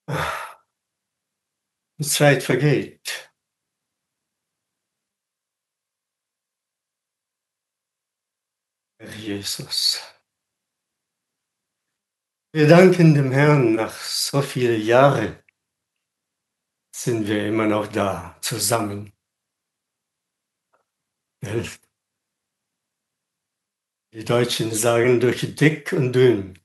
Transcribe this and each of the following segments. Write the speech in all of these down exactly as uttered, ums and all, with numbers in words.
Die Zeit vergeht. Herr Jesus. Wir danken dem Herrn, nach so viele Jahre sind wir immer noch da, zusammen. Die Deutschen sagen durch dick und dünn.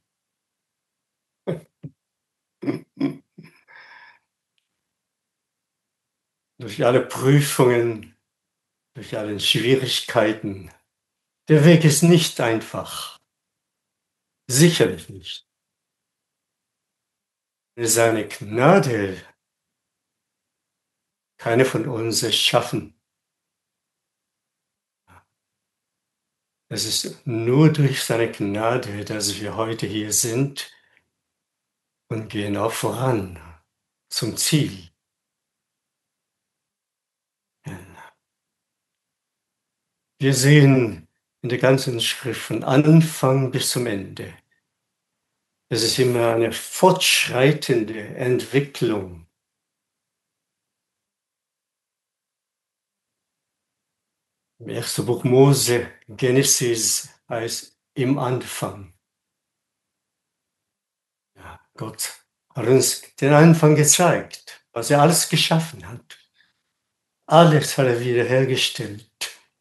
Durch alle Prüfungen, durch alle Schwierigkeiten. Der Weg ist nicht einfach. Sicherlich nicht. Seine Gnade, keine von uns es schaffen. Es ist nur durch seine Gnade, dass wir heute hier sind und gehen auch voran zum Ziel. Wir sehen in der ganzen Schrift von Anfang bis zum Ende. Es ist immer eine fortschreitende Entwicklung. Im ersten Buch Mose, Genesis, heißt im Anfang. Ja, Gott hat uns den Anfang gezeigt, was er alles geschaffen hat. Alles hat er wiederhergestellt.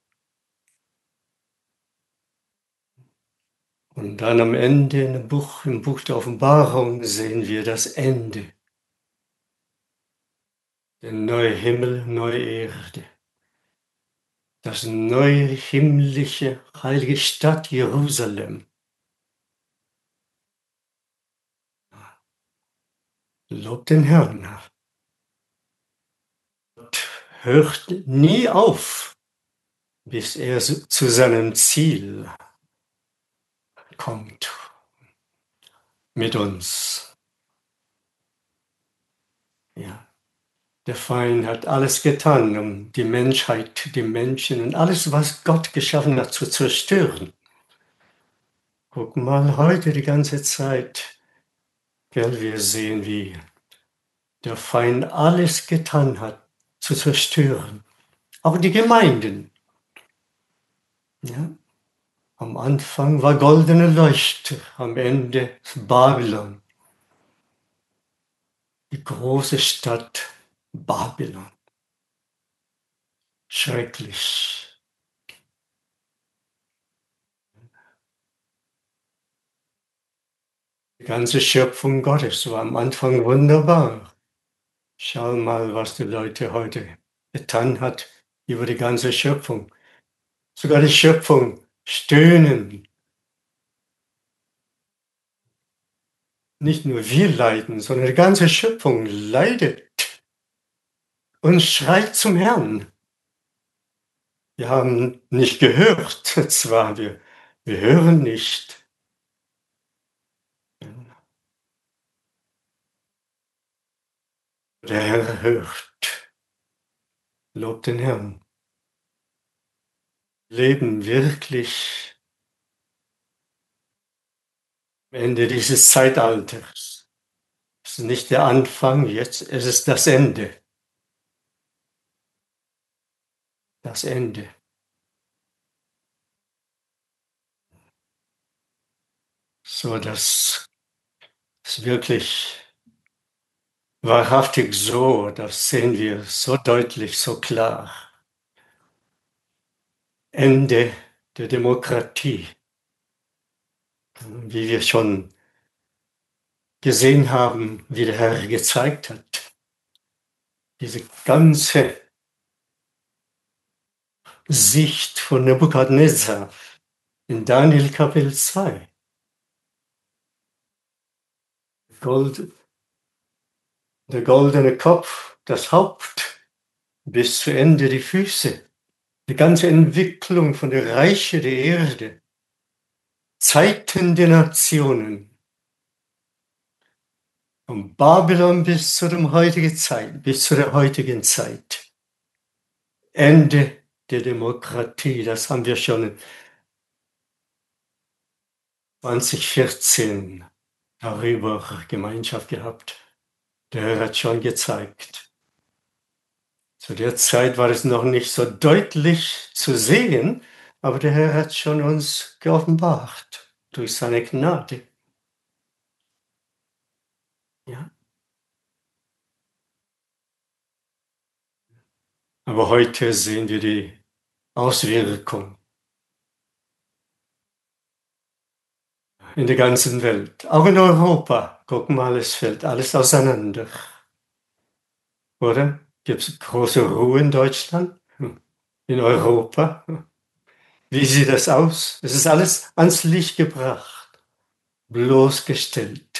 Und dann am Ende im Buch, im Buch der Offenbarung sehen wir das Ende. Der neue Himmel, neue Erde. Das neue himmlische, heilige Stadt Jerusalem. Lobt den Herrn. Gott hört nie auf, bis er zu seinem Ziel kommt. Mit uns. Ja. Der Feind hat alles getan, um die Menschheit, die Menschen und alles, was Gott geschaffen hat, zu zerstören. Guck mal, heute die ganze Zeit, gell, wir sehen, wie der Feind alles getan hat, zu zerstören. Auch die Gemeinden. Ja. Am Anfang war goldene Leuchte, am Ende Babylon. Die große Stadt Babylon. Schrecklich. Die ganze Schöpfung Gottes war am Anfang wunderbar. Schau mal, was die Leute heute getan hat über die ganze Schöpfung. Sogar die Schöpfung stöhnen. Nicht nur wir leiden, sondern die ganze Schöpfung leidet und schreit zum Herrn. Wir haben nicht gehört, zwar wir, wir hören nicht. Der Herr hört. Lob den Herrn. Leben wirklich am Ende dieses Zeitalters. Es ist nicht der Anfang, jetzt es ist das Ende. Das Ende. So, das ist wirklich wahrhaftig so, das sehen wir so deutlich, so klar. Ende der Demokratie. Wie wir schon gesehen haben, wie der Herr gezeigt hat. Diese ganze Sicht von Nebukadnezar in Daniel Kapitel zwei. Gold, der goldene Kopf, das Haupt, bis zu Ende die Füße. Die ganze Entwicklung von der Reiche der Erde. Zeiten der Nationen. Von Babylon bis zu dem heutigen Zeit, bis zu der heutigen Zeit. Ende der Demokratie, das haben wir schon zwanzig vierzehn darüber Gemeinschaft gehabt. Der Herr hat schon gezeigt. Zu der Zeit war es noch nicht so deutlich zu sehen, aber der Herr hat schon uns geoffenbart durch seine Gnade. Ja. Aber heute sehen wir die Auswirkung in der ganzen Welt, auch in Europa. Guck mal, es fällt alles auseinander, oder? Gibt es große Ruhe in Deutschland? Hm. In Europa? Hm. Wie sieht das aus? Es ist alles ans Licht gebracht, bloßgestellt.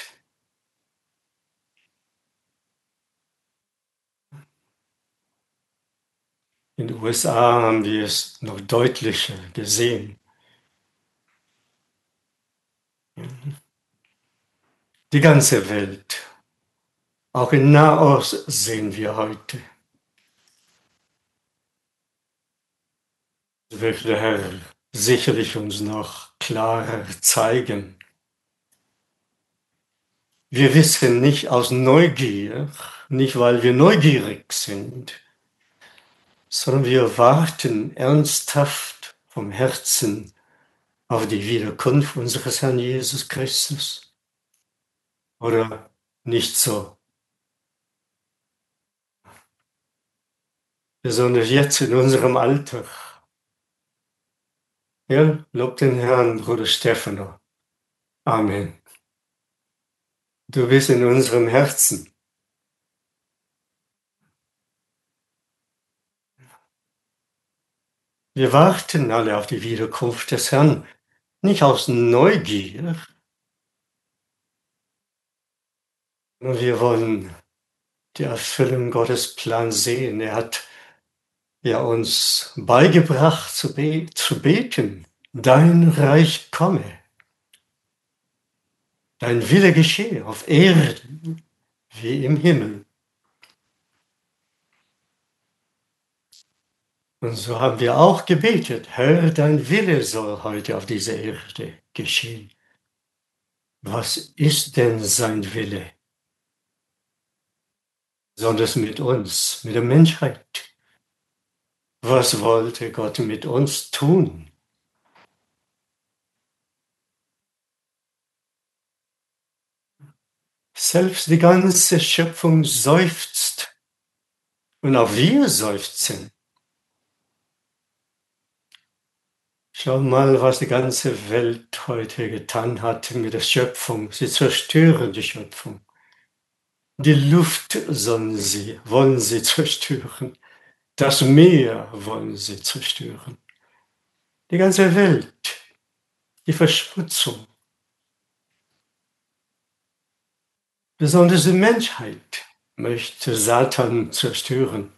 In den U S A haben wir es noch deutlicher gesehen. Die ganze Welt, auch in Nahost sehen wir heute. Wird der Herr sicherlich uns noch klarer zeigen. Wir wissen nicht aus Neugier, nicht weil wir neugierig sind, sondern wir warten ernsthaft vom Herzen auf die Wiederkunft unseres Herrn Jesus Christus. Oder nicht so? Besonders jetzt in unserem Alter. Ja, lob den Herrn, Bruder Stefano. Amen. Du bist in unserem Herzen. Wir warten alle auf die Wiederkunft des Herrn, nicht aus Neugier. Wir wollen die Erfüllung Gottes Plan sehen. Er hat ja uns beigebracht zu, be zu beten. Dein Reich komme. Dein Wille geschehe auf Erden wie im Himmel. Und so haben wir auch gebetet, Herr, dein Wille soll heute auf dieser Erde geschehen. Was ist denn sein Wille? Besonders mit uns, mit der Menschheit. Was wollte Gott mit uns tun? Selbst die ganze Schöpfung seufzt. Und auch wir seufzen. Schau mal, was die ganze Welt heute getan hat mit der Schöpfung. Sie zerstören die Schöpfung. Die Luft sollen sie, wollen sie zerstören. Das Meer wollen sie zerstören. Die ganze Welt, die Verschmutzung. Besonders die Menschheit möchte Satan zerstören.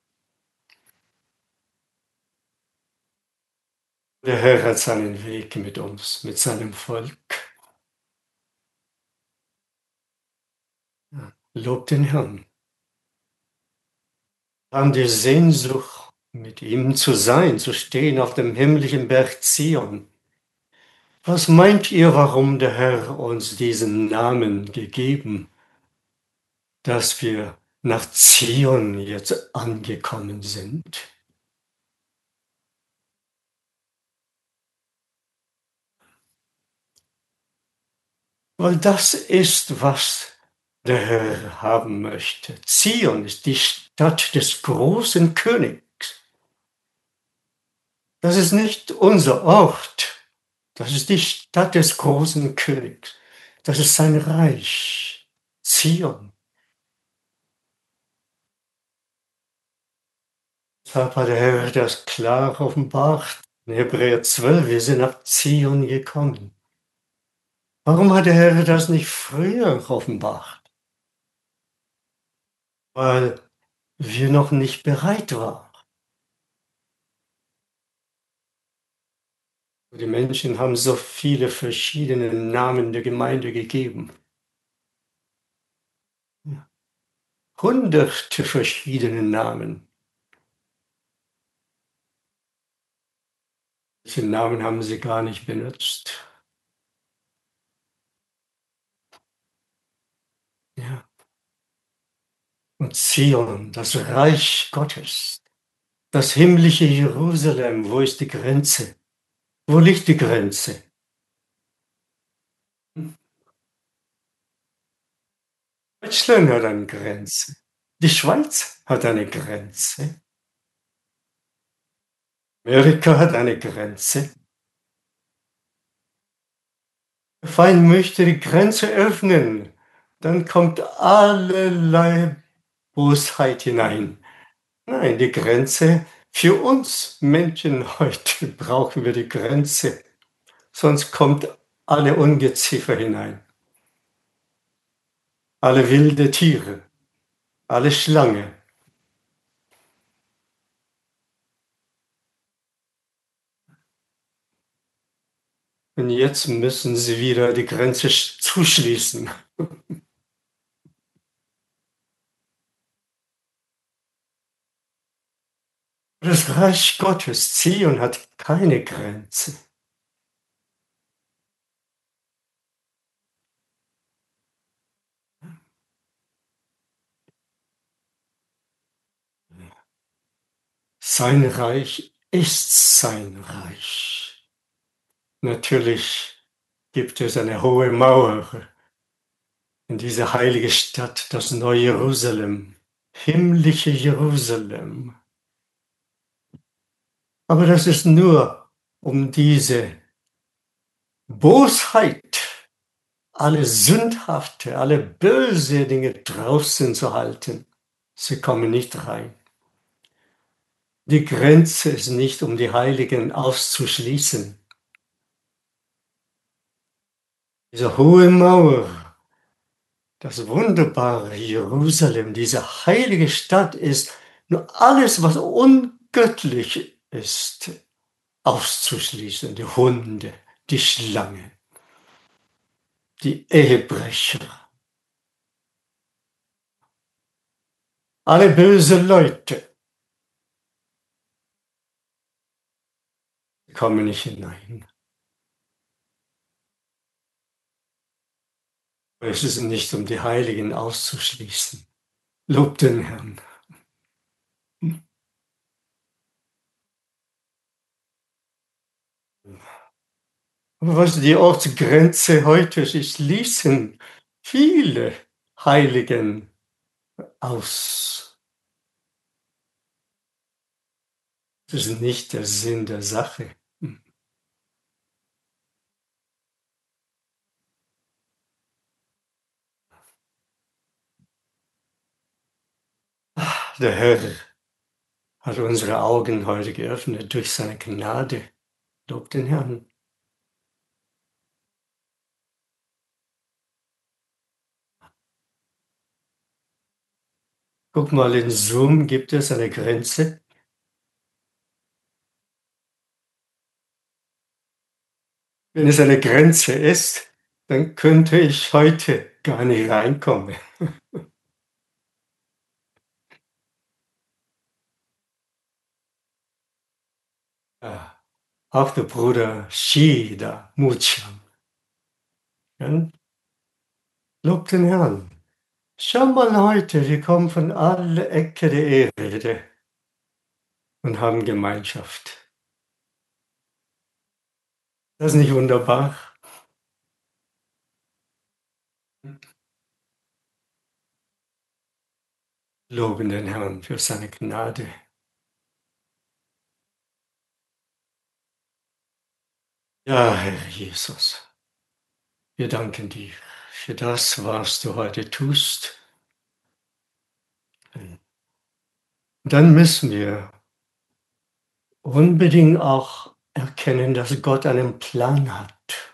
Der Herr hat seinen Weg mit uns, mit seinem Volk. Lob den Herrn. Wir haben die Sehnsucht, mit ihm zu sein, zu stehen auf dem himmlischen Berg Zion. Was meint ihr, warum der Herr uns diesen Namen gegeben, dass wir nach Zion jetzt angekommen sind? Weil das ist, was der Herr haben möchte. Zion ist die Stadt des großen Königs. Das ist nicht unser Ort. Das ist die Stadt des großen Königs. Das ist sein Reich. Zion. Deshalb hat der Herr das klar offenbart. In Hebräer zwölf, wir sind nach Zion gekommen. Warum hat der Herr das nicht früher offenbart? Weil wir noch nicht bereit waren. Die Menschen haben so viele verschiedene Namen der Gemeinde gegeben. Hunderte verschiedene Namen. Diese Namen haben sie gar nicht benutzt. Ja. Und Zion, das Reich Gottes, das himmlische Jerusalem, wo ist die Grenze? Wo liegt die Grenze? Deutschland hat eine Grenze. Die Schweiz hat eine Grenze. Amerika hat eine Grenze. Der Feind möchte die Grenze öffnen. Dann kommt allerlei Bosheit hinein. Nein, die Grenze, für uns Menschen heute brauchen wir die Grenze. Sonst kommt alle Ungeziefer hinein. Alle wilde Tiere, alle Schlange. Und jetzt müssen sie wieder die Grenze zuschließen. Das Reich Gottes, Zion, hat keine Grenze. Sein Reich ist sein Reich. Natürlich gibt es eine hohe Mauer in diese heilige Stadt, das neue Jerusalem, himmlische Jerusalem. Aber das ist nur, um diese Bosheit, alle sündhafte, alle böse Dinge draußen zu halten. Sie kommen nicht rein. Die Grenze ist nicht, um die Heiligen auszuschließen. Diese hohe Mauer, das wunderbare Jerusalem, diese heilige Stadt ist nur alles, was ungöttlich ist, auszuschließen. Die Hunde, die Schlangen, die Ehebrecher, alle böse Leute kommen nicht hinein. Es ist nicht, um die Heiligen auszuschließen. Lob den Herrn. Aber was die Ortsgrenze heute ist, schließen viele Heiligen aus. Das ist nicht der Sinn der Sache. Der Herr hat unsere Augen heute geöffnet durch seine Gnade. Lob den Herrn. Guck mal, in Zoom gibt es eine Grenze. Wenn es eine Grenze ist, dann könnte ich heute gar nicht reinkommen. Ja, auch der Bruder Shida Muchan. Ja, lob den Herrn. Schau mal heute, die kommen von alle Ecke der Erde und haben Gemeinschaft. Das ist nicht wunderbar? Loben den Herrn für seine Gnade. Ja, Herr Jesus, wir danken dir für das, was du heute tust. Und dann müssen wir unbedingt auch erkennen, dass Gott einen Plan hat.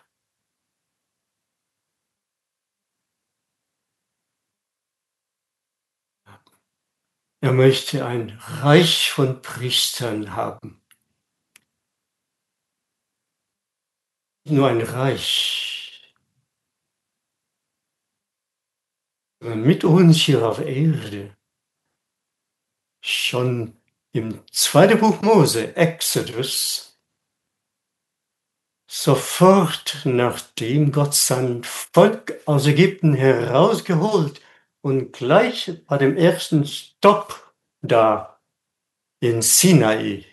Er möchte ein Reich von Priestern haben. Nur ein Reich, sondern mit uns hier auf Erde. Schon im zweiten Buch Mose, Exodus, sofort nachdem Gott sein Volk aus Ägypten herausgeholt Und gleich bei dem ersten Stopp da in Sinai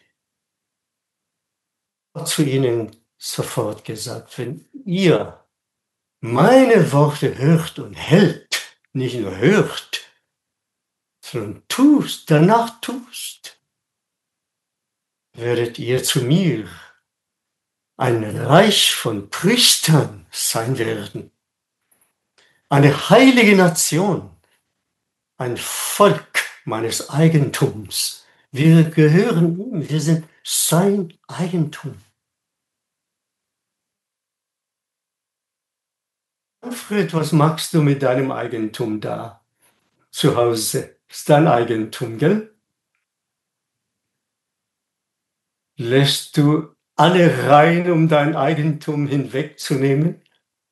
hat zu ihnen sofort gesagt, wenn ihr meine Worte hört und hält, nicht nur hört, sondern tust, danach tust, werdet ihr zu mir ein Reich von Priestern sein werden, eine heilige Nation, ein Volk meines Eigentums. Wir gehören ihm, wir sind sein Eigentum. Alfred, was machst du mit deinem Eigentum da zu Hause? Ist dein Eigentum, gell? Lässt du alle rein, um dein Eigentum hinwegzunehmen?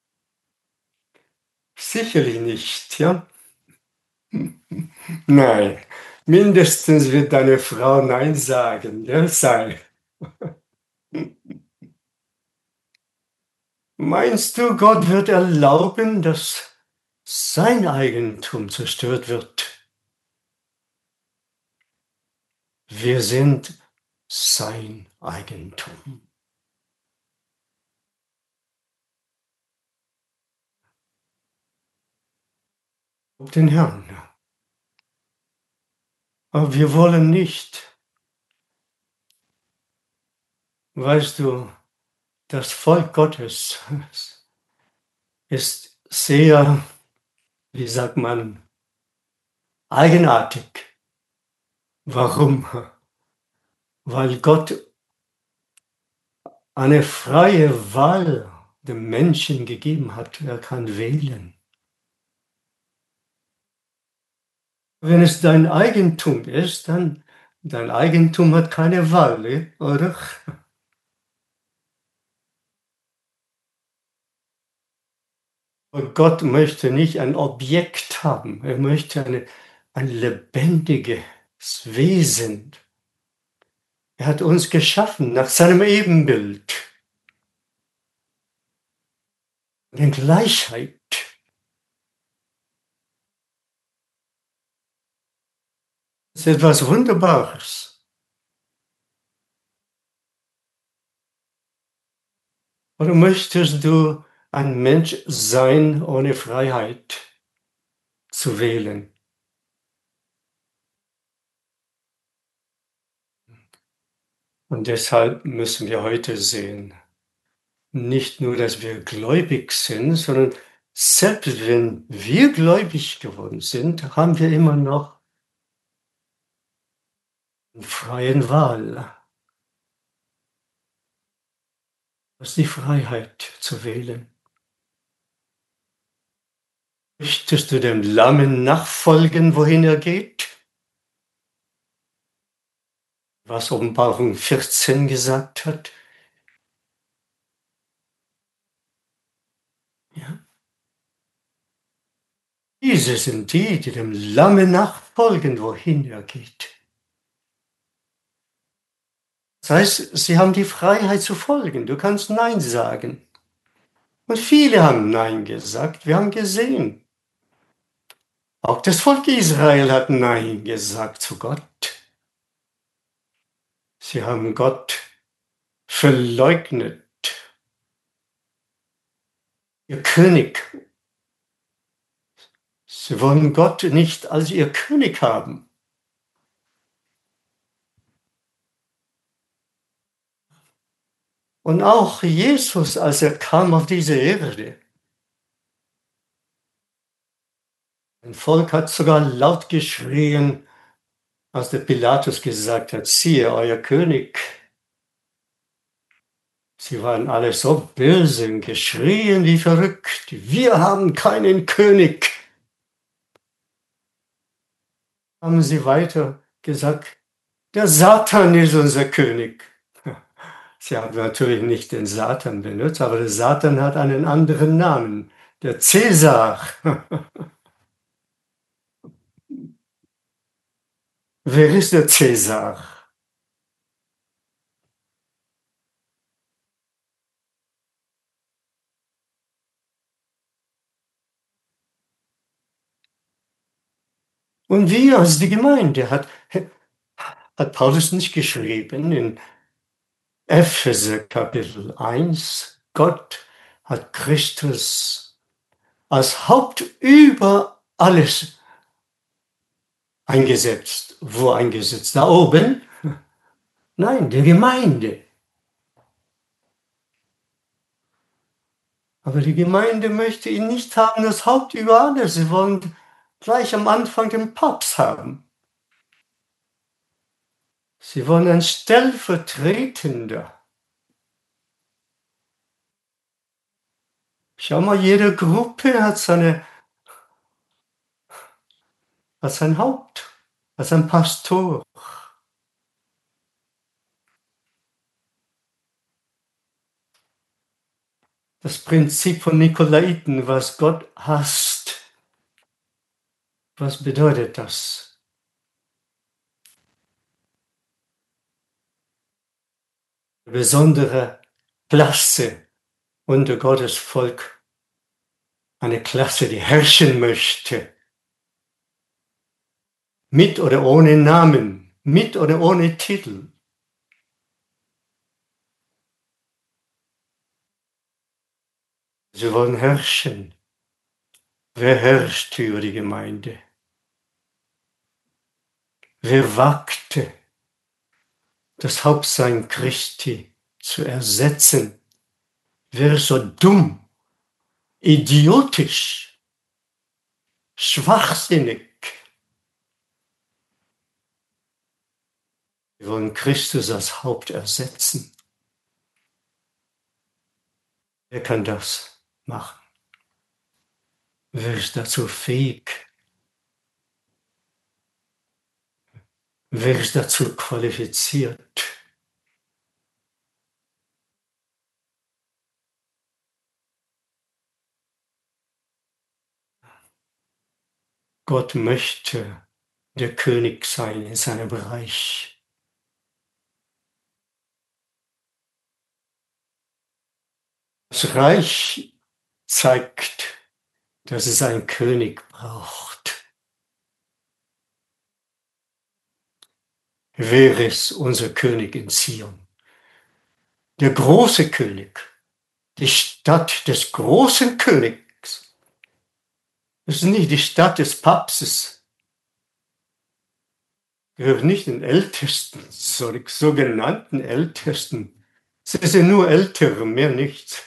Sicherlich nicht, ja? Nein, mindestens wird deine Frau Nein sagen, ja, sei. Meinst du, Gott wird erlauben, dass sein Eigentum zerstört wird? Wir sind sein Eigentum. Auf den Herrn. Aber wir wollen nicht. Weißt du, das Volk Gottes ist sehr, wie sagt man, eigenartig. Warum? Weil Gott eine freie Wahl dem Menschen gegeben hat. Er kann wählen. Wenn es dein Eigentum ist, dann dein Eigentum hat keine Wahl, oder? Und Gott möchte nicht ein Objekt haben. Er möchte eine, ein lebendiges Wesen. Er hat uns geschaffen nach seinem Ebenbild. In Gleichheit. Das ist etwas Wunderbares. Oder möchtest du ein Mensch sein ohne Freiheit zu wählen? Und deshalb müssen wir heute sehen, nicht nur, dass wir gläubig sind, sondern selbst wenn wir gläubig geworden sind, haben wir immer noch eine freie Wahl. Das ist die Freiheit zu wählen. Möchtest du dem Lammen nachfolgen, wohin er geht? Was Offenbarung vierzehn gesagt hat? Ja. Diese sind die, die dem Lamme nachfolgen, wohin er geht. Das heißt, sie haben die Freiheit zu folgen. Du kannst Nein sagen. Und viele haben Nein gesagt. Wir haben gesehen. Auch das Volk Israel hat Nein gesagt zu Gott. Sie haben Gott verleugnet. Ihr König. Sie wollen Gott nicht als ihr König haben. Und auch Jesus, als er kam auf diese Erde. Ein Volk hat sogar laut geschrien, als der Pilatus gesagt hat, siehe, euer König. Sie waren alle so böse und geschrien wie verrückt. Wir haben keinen König. Haben sie weiter gesagt, der Satan ist unser König. Sie haben natürlich nicht den Satan benutzt, aber der Satan hat einen anderen Namen, der Cäsar. Wer ist der Cäsar? Und wir als die Gemeinde hat, hat Paulus nicht geschrieben in Epheser Kapitel eins, Gott hat Christus als Haupt über alles eingesetzt. Wo eingesetzt? Da oben? Nein, der Gemeinde. Aber die Gemeinde möchte ihn nicht haben, das Haupt über alles. Sie wollen gleich am Anfang den Papst haben. Sie wollen ein Stellvertretender. Schau mal, jede Gruppe hat seine, hat sein Haupt, hat sein Pastor. Das Prinzip von Nikolaiten, was Gott hasst. Was bedeutet das? Eine besondere Klasse unter Gottes Volk. Eine Klasse, die herrschen möchte. Mit oder ohne Namen, mit oder ohne Titel. Sie wollen herrschen. Wer herrscht über die Gemeinde? Wer wagte, das Hauptsein Christi zu ersetzen? Wer ist so dumm, idiotisch, schwachsinnig? Wir wollen Christus als Haupt ersetzen. Wer kann das machen? Wer ist dazu fähig? Wer ist dazu qualifiziert? Gott möchte der König sein in seinem Bereich. Das Reich zeigt, dass es einen König braucht. Wer ist unser König in Zion? Der große König, die Stadt des großen Königs. Es ist nicht die Stadt des Papstes. Gehört nicht den Ältesten, sogenannten Ältesten. Sie sind nur Ältere, mehr nichts.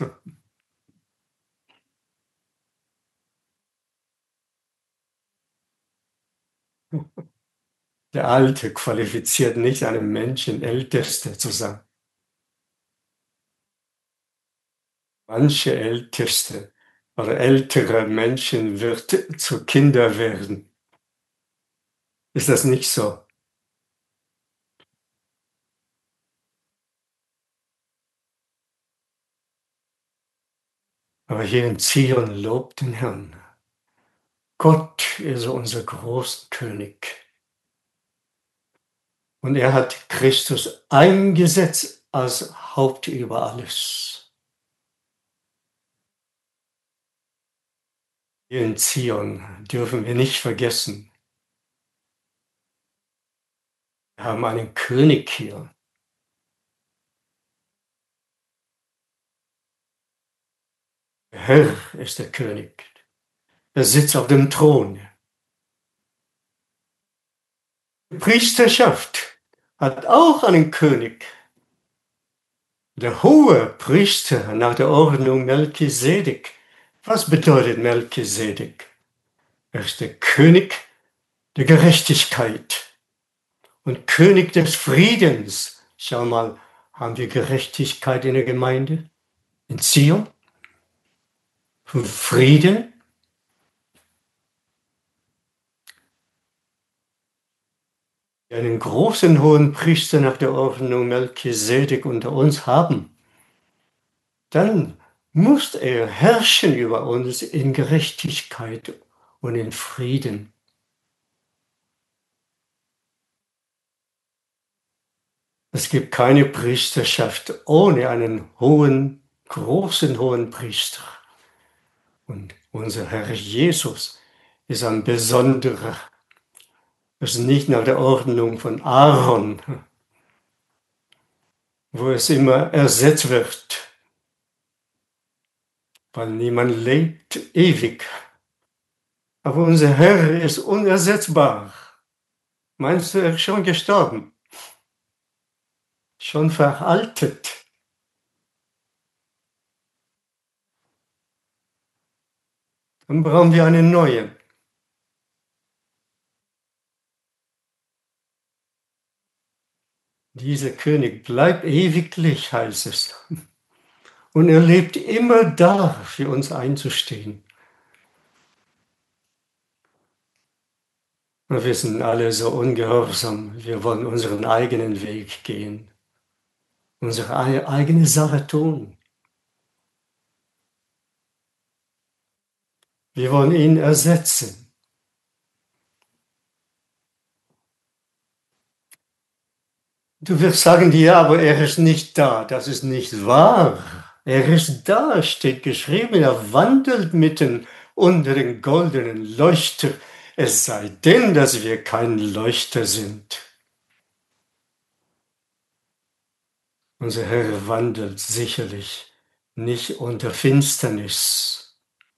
Der Alte qualifiziert nicht einen Menschen, Ältester zu sein. Manche Älteste oder ältere Menschen wird zu Kinder werden. Ist das nicht so? Aber hier in Zion lobt den Herrn. Gott ist unser großer König. Und er hat Christus eingesetzt als Haupt über alles. Hier in Zion dürfen wir nicht vergessen, wir haben einen König hier. Der Herr ist der König. Er sitzt auf dem Thron. Die Priesterschaft hat auch einen König. Der hohe Priester nach der Ordnung Melchisedek. Was bedeutet Melchisedek? Er ist der König der Gerechtigkeit und König des Friedens. Schau mal, haben wir Gerechtigkeit in der Gemeinde? In Zion? Frieden? Einen großen hohen Priester nach der Ordnung Melchisedek unter uns haben, dann muss er herrschen über uns in Gerechtigkeit und in Frieden. Es gibt keine Priesterschaft ohne einen hohen, großen hohen Priester. Und unser Herr Jesus ist ein besonderer Das ist nicht nach der Ordnung von Aaron, wo es immer ersetzt wird, weil niemand lebt ewig. Aber unser Herr ist unersetzbar. Meinst du, er ist schon gestorben? Schon veraltet? Dann brauchen wir einen neuen. Dieser König bleibt ewiglich, heißt es. Und er lebt immer da, für uns einzustehen. Wir sind alle so ungehorsam. Wir wollen unseren eigenen Weg gehen. Unsere eigene Sache tun. Wir wollen ihn ersetzen. Du wirst sagen, ja, aber er ist nicht da. Das ist nicht wahr. Er ist da, steht geschrieben. Er wandelt mitten unter den goldenen Leuchter. Es sei denn, dass wir kein Leuchter sind. Unser Herr wandelt sicherlich nicht unter Finsternis.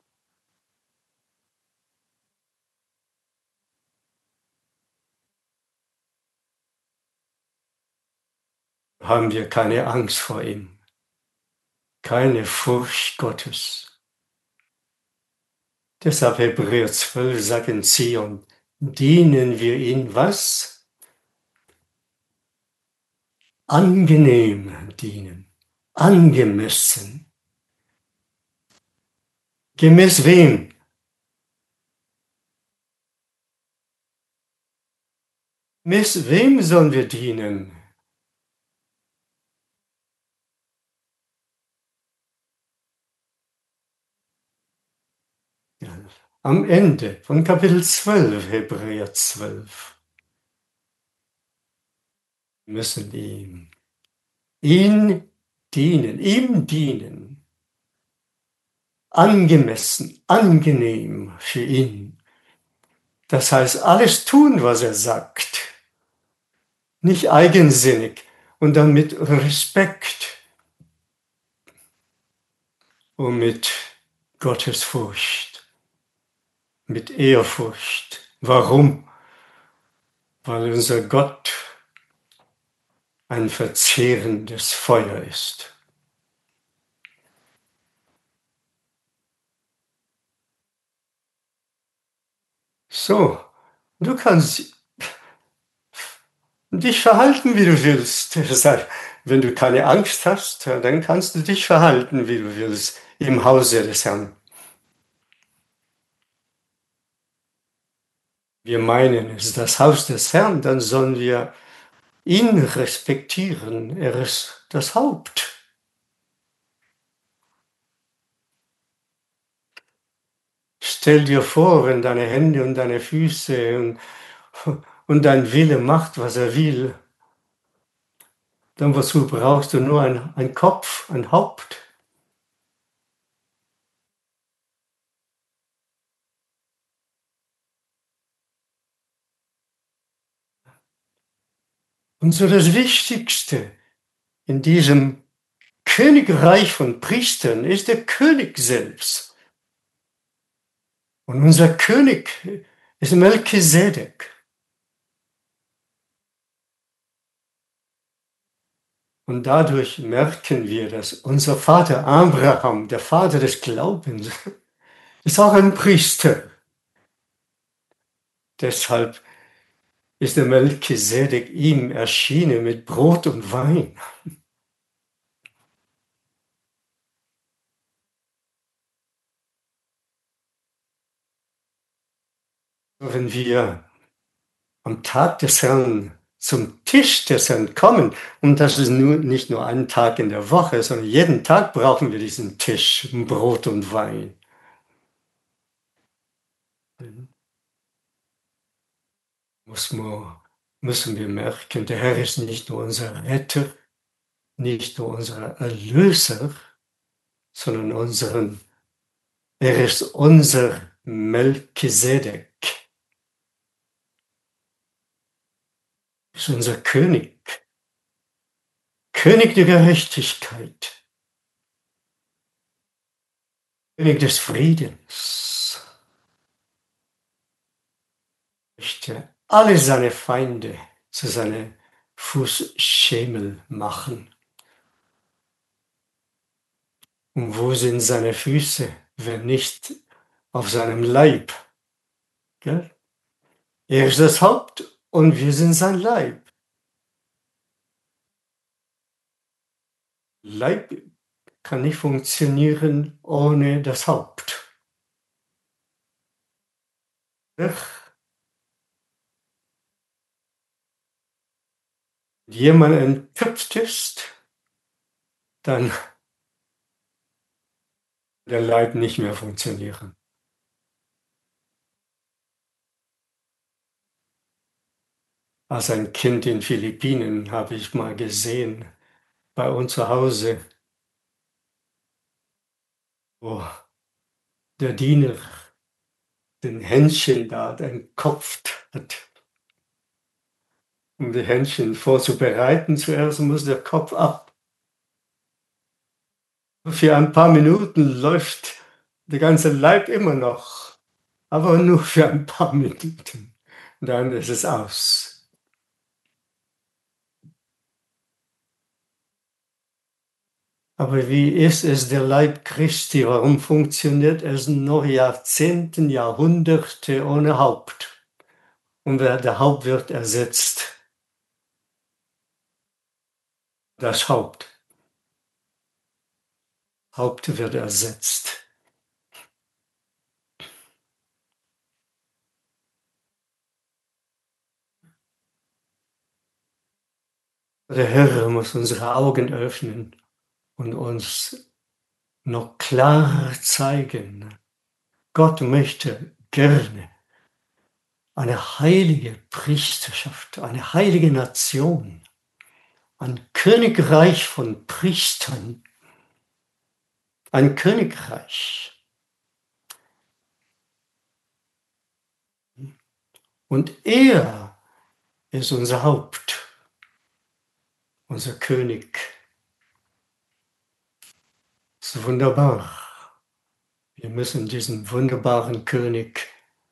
Haben wir keine Angst vor ihm, keine Furcht Gottes. Deshalb Hebräer zwölf sagt in Zion, dienen wir ihn was? Angenehm dienen, angemessen. Gemäß wem? Gemäß wem sollen wir dienen? Ja, am Ende von Kapitel zwölf, Hebräer zwölf. Wir müssen ihm, ihn dienen, ihm dienen. Angemessen, angenehm für ihn. Das heißt, alles tun, was er sagt. Nicht eigensinnig und dann mit Respekt und mit Gottesfurcht, mit Ehrfurcht. Warum? Weil unser Gott ein verzehrendes Feuer ist. So, du kannst dich verhalten, wie du willst. Wenn du keine Angst hast, dann kannst du dich verhalten, wie du willst, im Hause des Herrn. Wir meinen, es ist das Haus des Herrn, dann sollen wir ihn respektieren. Er ist das Haupt. Stell dir vor, wenn deine Hände und deine Füße und, und dein Wille macht, was er will, dann wozu brauchst du nur ein, ein Kopf, ein Haupt? Und so das Wichtigste in diesem Königreich von Priestern ist der König selbst. Und unser König ist Melchisedek. Und dadurch merken wir, dass unser Vater Abraham, der Vater des Glaubens, ist auch ein Priester. Deshalb ist der Melchisedek ihm erschienen mit Brot und Wein. Wenn wir am Tag des Herrn zum Tisch des Herrn kommen, und das ist nur, nicht nur einen Tag in der Woche, sondern jeden Tag brauchen wir diesen Tisch, Brot und Wein. Muss man, müssen wir merken, der Herr ist nicht nur unser Retter, nicht nur unser Erlöser, sondern unseren, er ist unser Melchisedek. ist unser König, König der Gerechtigkeit, König des Friedens, möchte alle seine Feinde zu seinen Fußschemel machen. Und wo sind seine Füße, wenn nicht auf seinem Leib? Gell? Er ist das Haupt und wir sind sein Leib. Leib kann nicht funktionieren ohne das Haupt. Wenn jemand entköpft ist, dann der Leib nicht mehr funktionieren. Als ein Kind in Philippinen habe ich mal gesehen, bei uns zu Hause, wo der Diener den Händchen da entkopft hat. Um die Händchen vorzubereiten, zuerst muss der Kopf ab. Für ein paar Minuten läuft der ganze Leib immer noch, aber nur für ein paar Minuten. Dann ist es aus. Aber wie ist es der Leib Christi? Warum funktioniert es noch Jahrzehnte, Jahrhunderte ohne Haupt? Und der Haupt wird ersetzt. Das Haupt. Haupt wird ersetzt. Der Herr muss unsere Augen öffnen und uns noch klarer zeigen. Gott möchte gerne eine heilige Priesterschaft, eine heilige Nation, ein Königreich von Priestern, ein Königreich. Und er ist unser Haupt, unser König. Das ist wunderbar. Wir müssen diesen wunderbaren König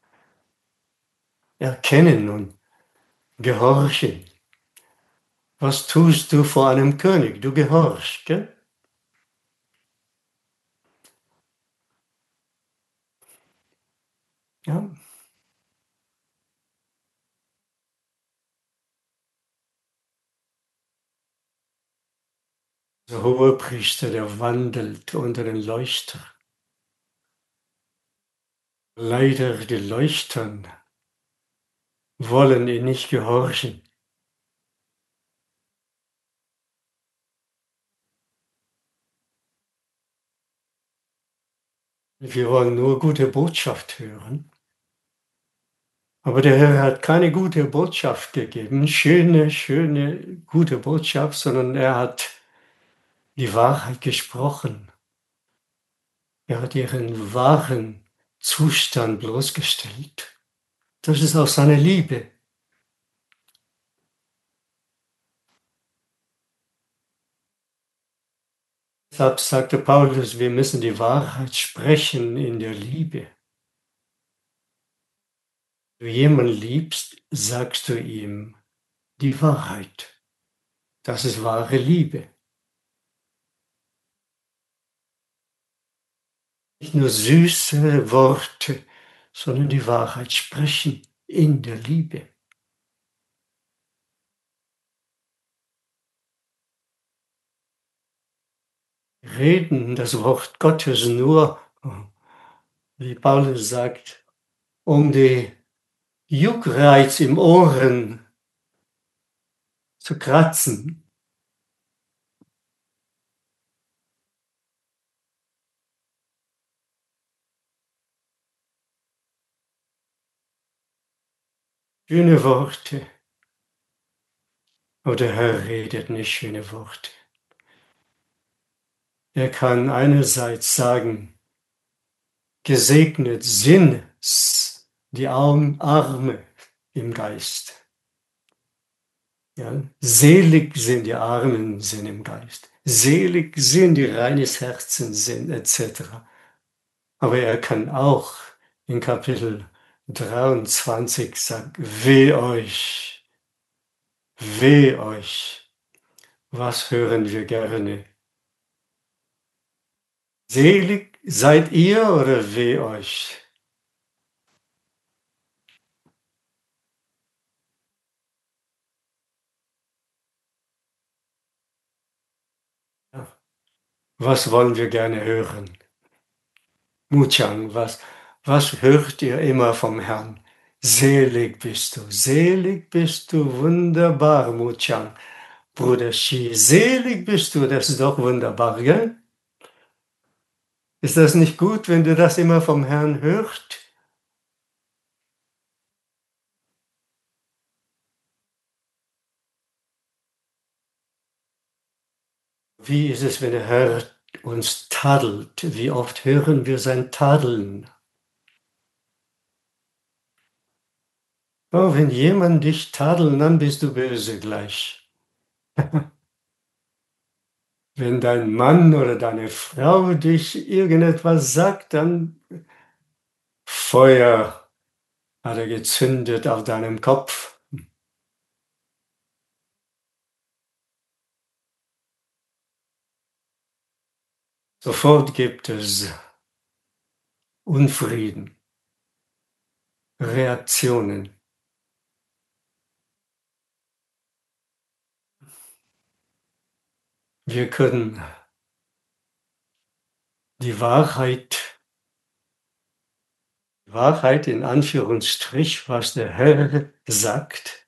erkennen und gehorchen. Was tust du vor einem König? Du gehorchst, gell? Ja. Der Hohepriester, der wandelt unter den Leuchter. Leider die Leuchtern wollen ihn nicht gehorchen. Wir wollen nur gute Botschaft hören. Aber der Herr hat keine gute Botschaft gegeben, schöne, schöne, gute Botschaft, sondern er hat die Wahrheit gesprochen. Er hat ihren wahren Zustand bloßgestellt. Das ist auch seine Liebe. Deshalb sagte Paulus, wir müssen die Wahrheit sprechen in der Liebe. Wenn du jemanden liebst, sagst du ihm die Wahrheit. Das ist wahre Liebe. Nicht nur süße Worte, sondern die Wahrheit sprechen in der Liebe. Reden das Wort Gottes nur, wie Paulus sagt, um die Juckreiz im Ohren zu kratzen. Schöne Worte. Aber der Herr redet nicht schöne Worte. Er kann einerseits sagen, gesegnet sind die Arme im Geist. Ja, selig sind die Armen sind im Geist. Selig sind die reines Herzen sind, et cetera. Aber er kann auch in Kapitel dreiundzwanzig sagen, weh euch, weh euch. Was hören wir gerne? Selig seid ihr oder weh euch? Ja. Was wollen wir gerne hören? Mutjang, was, was hört ihr immer vom Herrn? Selig bist du, selig bist du, wunderbar, Mutjang. Bruder Shi, selig bist du, das ist doch wunderbar, gell? Ist das nicht gut, wenn du das immer vom Herrn hörst? Wie ist es, wenn der Herr uns tadelt? Wie oft hören wir sein Tadeln? Oh, wenn jemand dich tadelt, dann bist du böse gleich. Wenn dein Mann oder deine Frau dich irgendetwas sagt, dann Feuer hat er gezündet auf deinem Kopf. Sofort gibt es Unfrieden, Reaktionen. Wir können die Wahrheit, Wahrheit in Anführungsstrich, was der Herr sagt,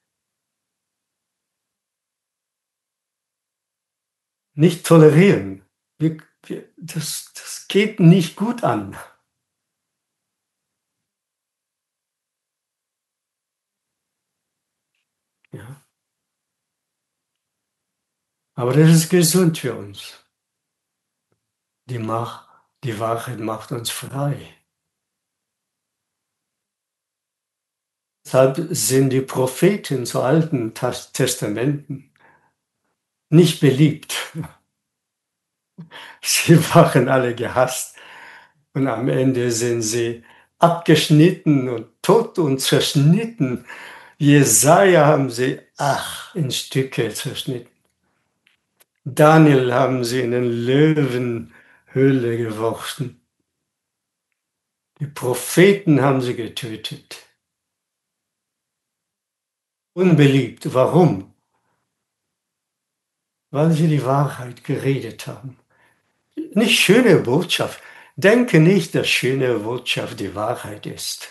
nicht tolerieren. Wir, wir, das, das geht nicht gut an. Ja. Aber das ist gesund für uns. Die, Macht, die Wahrheit macht uns frei. Deshalb sind die Propheten zu Alten Testamenten nicht beliebt. Sie waren alle gehasst und am Ende sind sie abgeschnitten und tot und zerschnitten. Jesaja haben sie, ach, in Stücke zerschnitten. Daniel haben sie in den Löwenhöhle geworfen. Die Propheten haben sie getötet. Unbeliebt. Warum? Weil sie die Wahrheit geredet haben. Nicht schöne Botschaft. Denke nicht, dass schöne Botschaft die Wahrheit ist.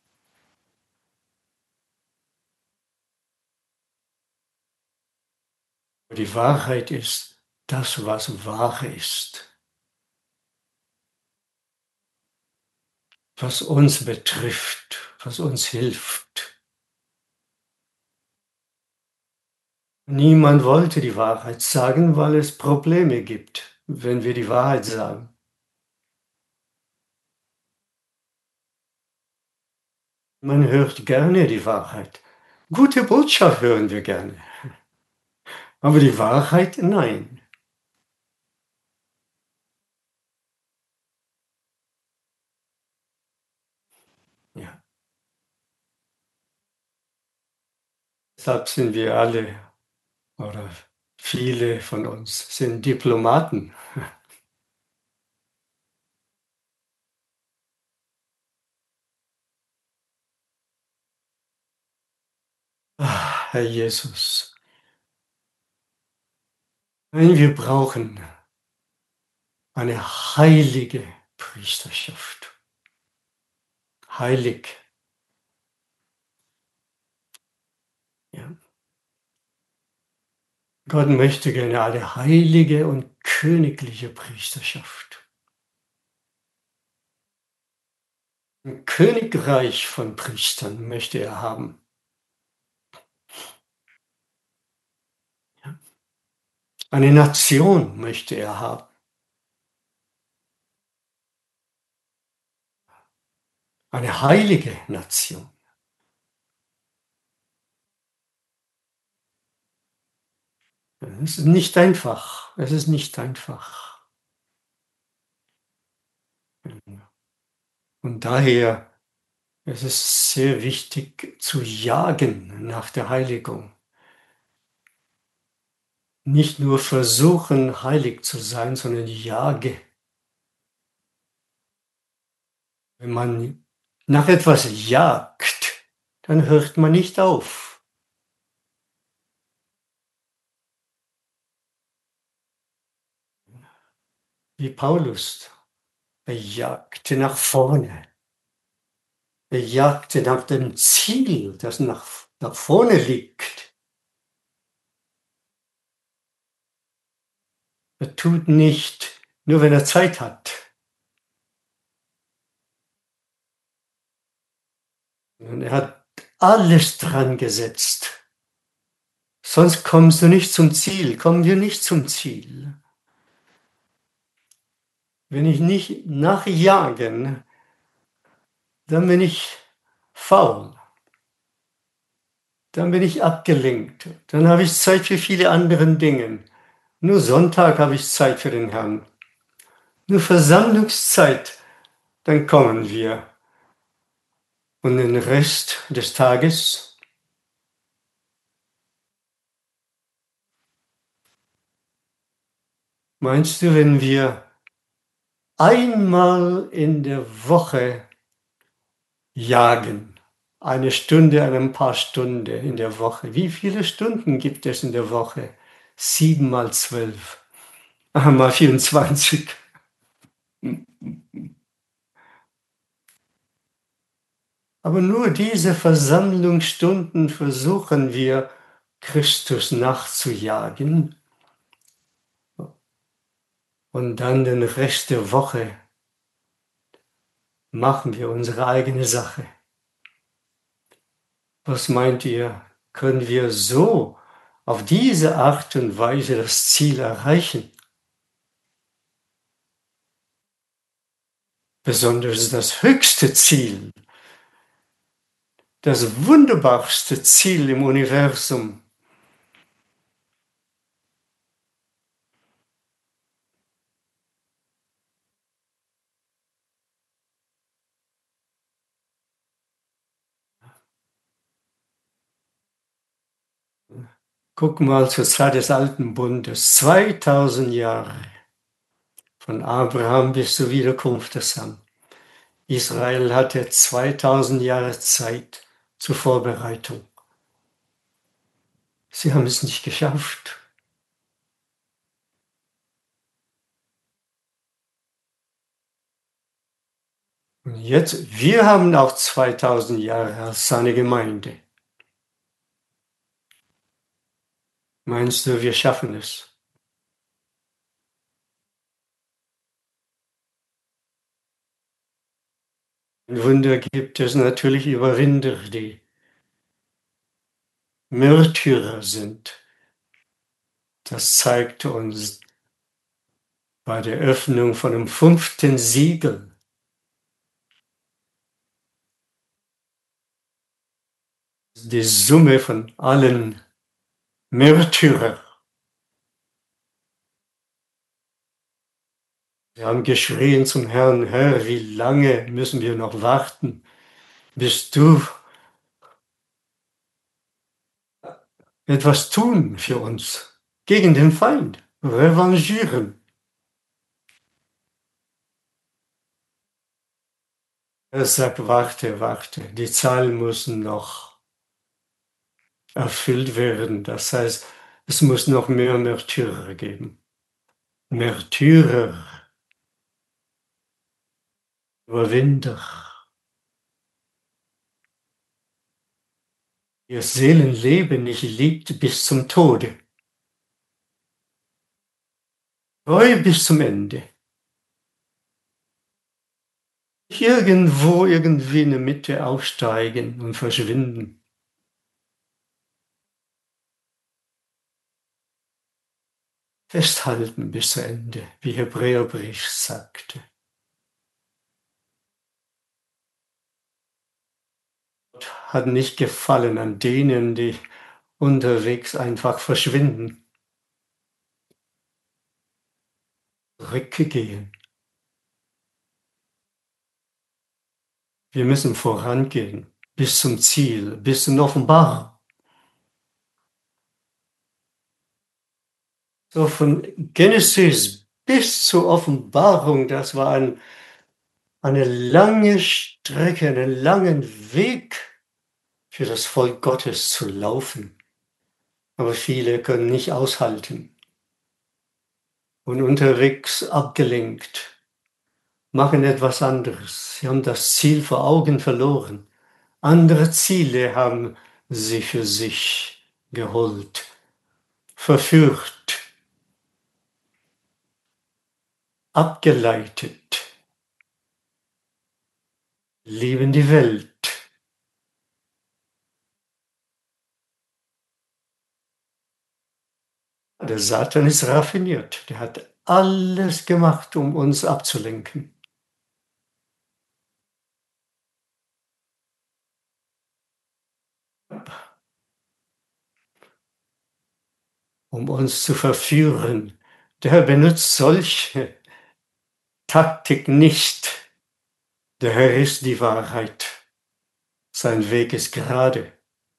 Die Wahrheit ist das, was wahr ist, was uns betrifft, was uns hilft. Niemand wollte die Wahrheit sagen, weil es Probleme gibt, wenn wir die Wahrheit sagen. Man hört gerne die Wahrheit. Gute Botschaft hören wir gerne. Aber die Wahrheit, nein. Ja. Deshalb sind wir alle oder viele von uns sind Diplomaten. Ah, Herr Jesus, nein, wir brauchen eine heilige Priesterschaft. Heilig. Ja. Gott möchte gerne eine heilige und königliche Priesterschaft. Ein Königreich von Priestern möchte er haben. Ja. Eine Nation möchte er haben. Eine heilige Nation. Es ist nicht einfach. Es ist nicht einfach. Und daher ist es sehr wichtig zu jagen nach der Heiligung. Nicht nur versuchen, heilig zu sein, sondern jage. Wenn man nach etwas jagt, dann hört man nicht auf. Wie Paulus, er jagte nach vorne. Er jagte nach dem Ziel, das nach, nach vorne liegt. Er tut nicht, nur wenn er Zeit hat. Und er hat alles dran gesetzt. Sonst kommst du nicht zum Ziel, kommen wir nicht zum Ziel. Wenn ich nicht nachjagen, dann bin ich faul. Dann bin ich abgelenkt. Dann habe ich Zeit für viele andere Dinge. Nur Sonntag habe ich Zeit für den Herrn. Nur Versammlungszeit, dann kommen wir. Und den Rest des Tages, meinst du, wenn wir einmal in der Woche jagen, eine Stunde, ein paar Stunden in der Woche, wie viele Stunden gibt es in der Woche? Sieben mal zwölf, mal vierundzwanzig. Aber nur diese Versammlungsstunden versuchen wir, Christus nachzujagen. Und dann den Rest der Woche machen wir unsere eigene Sache. Was meint ihr? Können wir so auf diese Art und Weise das Ziel erreichen? Besonders das höchste Ziel, das wunderbarste Ziel im Universum. Guck mal zur Zeit des Alten Bundes, zweitausend Jahre, von Abraham bis zur Wiederkunft des Herrn. Israel hatte zweitausend Jahre Zeit zur Vorbereitung. Sie haben es nicht geschafft. Und jetzt, wir haben auch zweitausend Jahre als seine Gemeinde. Meinst du, wir schaffen es? Ein Wunder gibt es natürlich über Rinder, die Märtyrer sind. Das zeigt uns bei der Öffnung von dem fünften Siegel. Die Summe von allen Märtyrern. Wir haben geschrien zum Herrn, Herr, wie lange müssen wir noch warten, bis du etwas tun für uns, gegen den Feind, revanchieren. Er sagt, warte, warte, die Zahlen müssen noch erfüllt werden. Das heißt, es muss noch mehr Märtyrer geben. Märtyrer, Überwinder. Ihr Seelenleben nicht liebt bis zum Tode. Treu bis zum Ende. Nicht irgendwo irgendwie in der Mitte aufsteigen und verschwinden. Festhalten bis zu Ende, wie Hebräerbrief sagte. Gott hat nicht gefallen an denen, die unterwegs einfach verschwinden. zurückgehen. Wir müssen vorangehen bis zum Ziel, bis zum Offenbarung. So von Genesis bis zur Offenbarung, das war ein, eine lange Strecke, einen langen Weg für das Volk Gottes zu laufen. Aber viele können nicht aushalten und unterwegs abgelenkt, machen etwas anderes. Sie haben das Ziel vor Augen verloren. Andere Ziele haben sie für sich geholt, verführt, abgeleitet, lieben die Welt. Der Satan ist raffiniert. Der hat alles gemacht, um uns abzulenken. Um uns zu verführen. Der benutzt solche Taktik nicht. Der Herr ist die Wahrheit. Sein Weg ist gerade.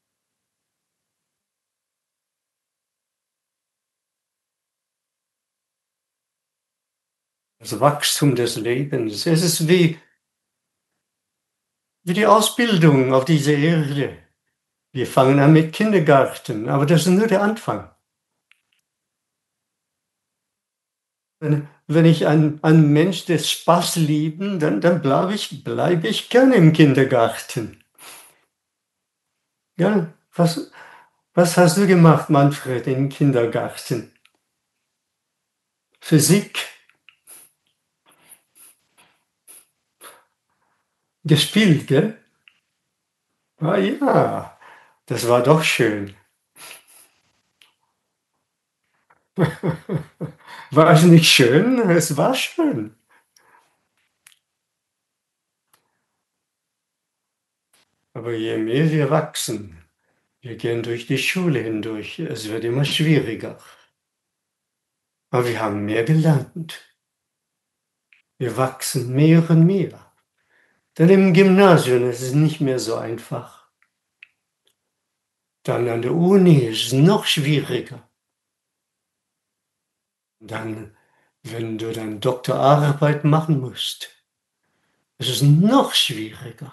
Das Wachstum des Lebens. Es ist wie, wie die Ausbildung auf dieser Erde. Wir fangen an mit Kindergarten, aber das ist nur der Anfang. Wenn, wenn ich ein, ein Mensch des Spaß lieben, dann, dann bleibe ich, bleib ich gerne im Kindergarten. Ja, was, was hast du gemacht, Manfred, im Kindergarten? Physik? Gespielt, gell? Ah ja, das war doch schön. War es nicht schön? Es war schön. Aber je mehr wir wachsen, wir gehen durch die Schule hindurch, es wird immer schwieriger. Aber wir haben mehr gelernt. Wir wachsen mehr und mehr. Dann im Gymnasium ist es nicht mehr so einfach. Dann an der Uni ist es noch schwieriger. Dann, wenn du dann Doktorarbeit machen musst, ist es noch schwieriger.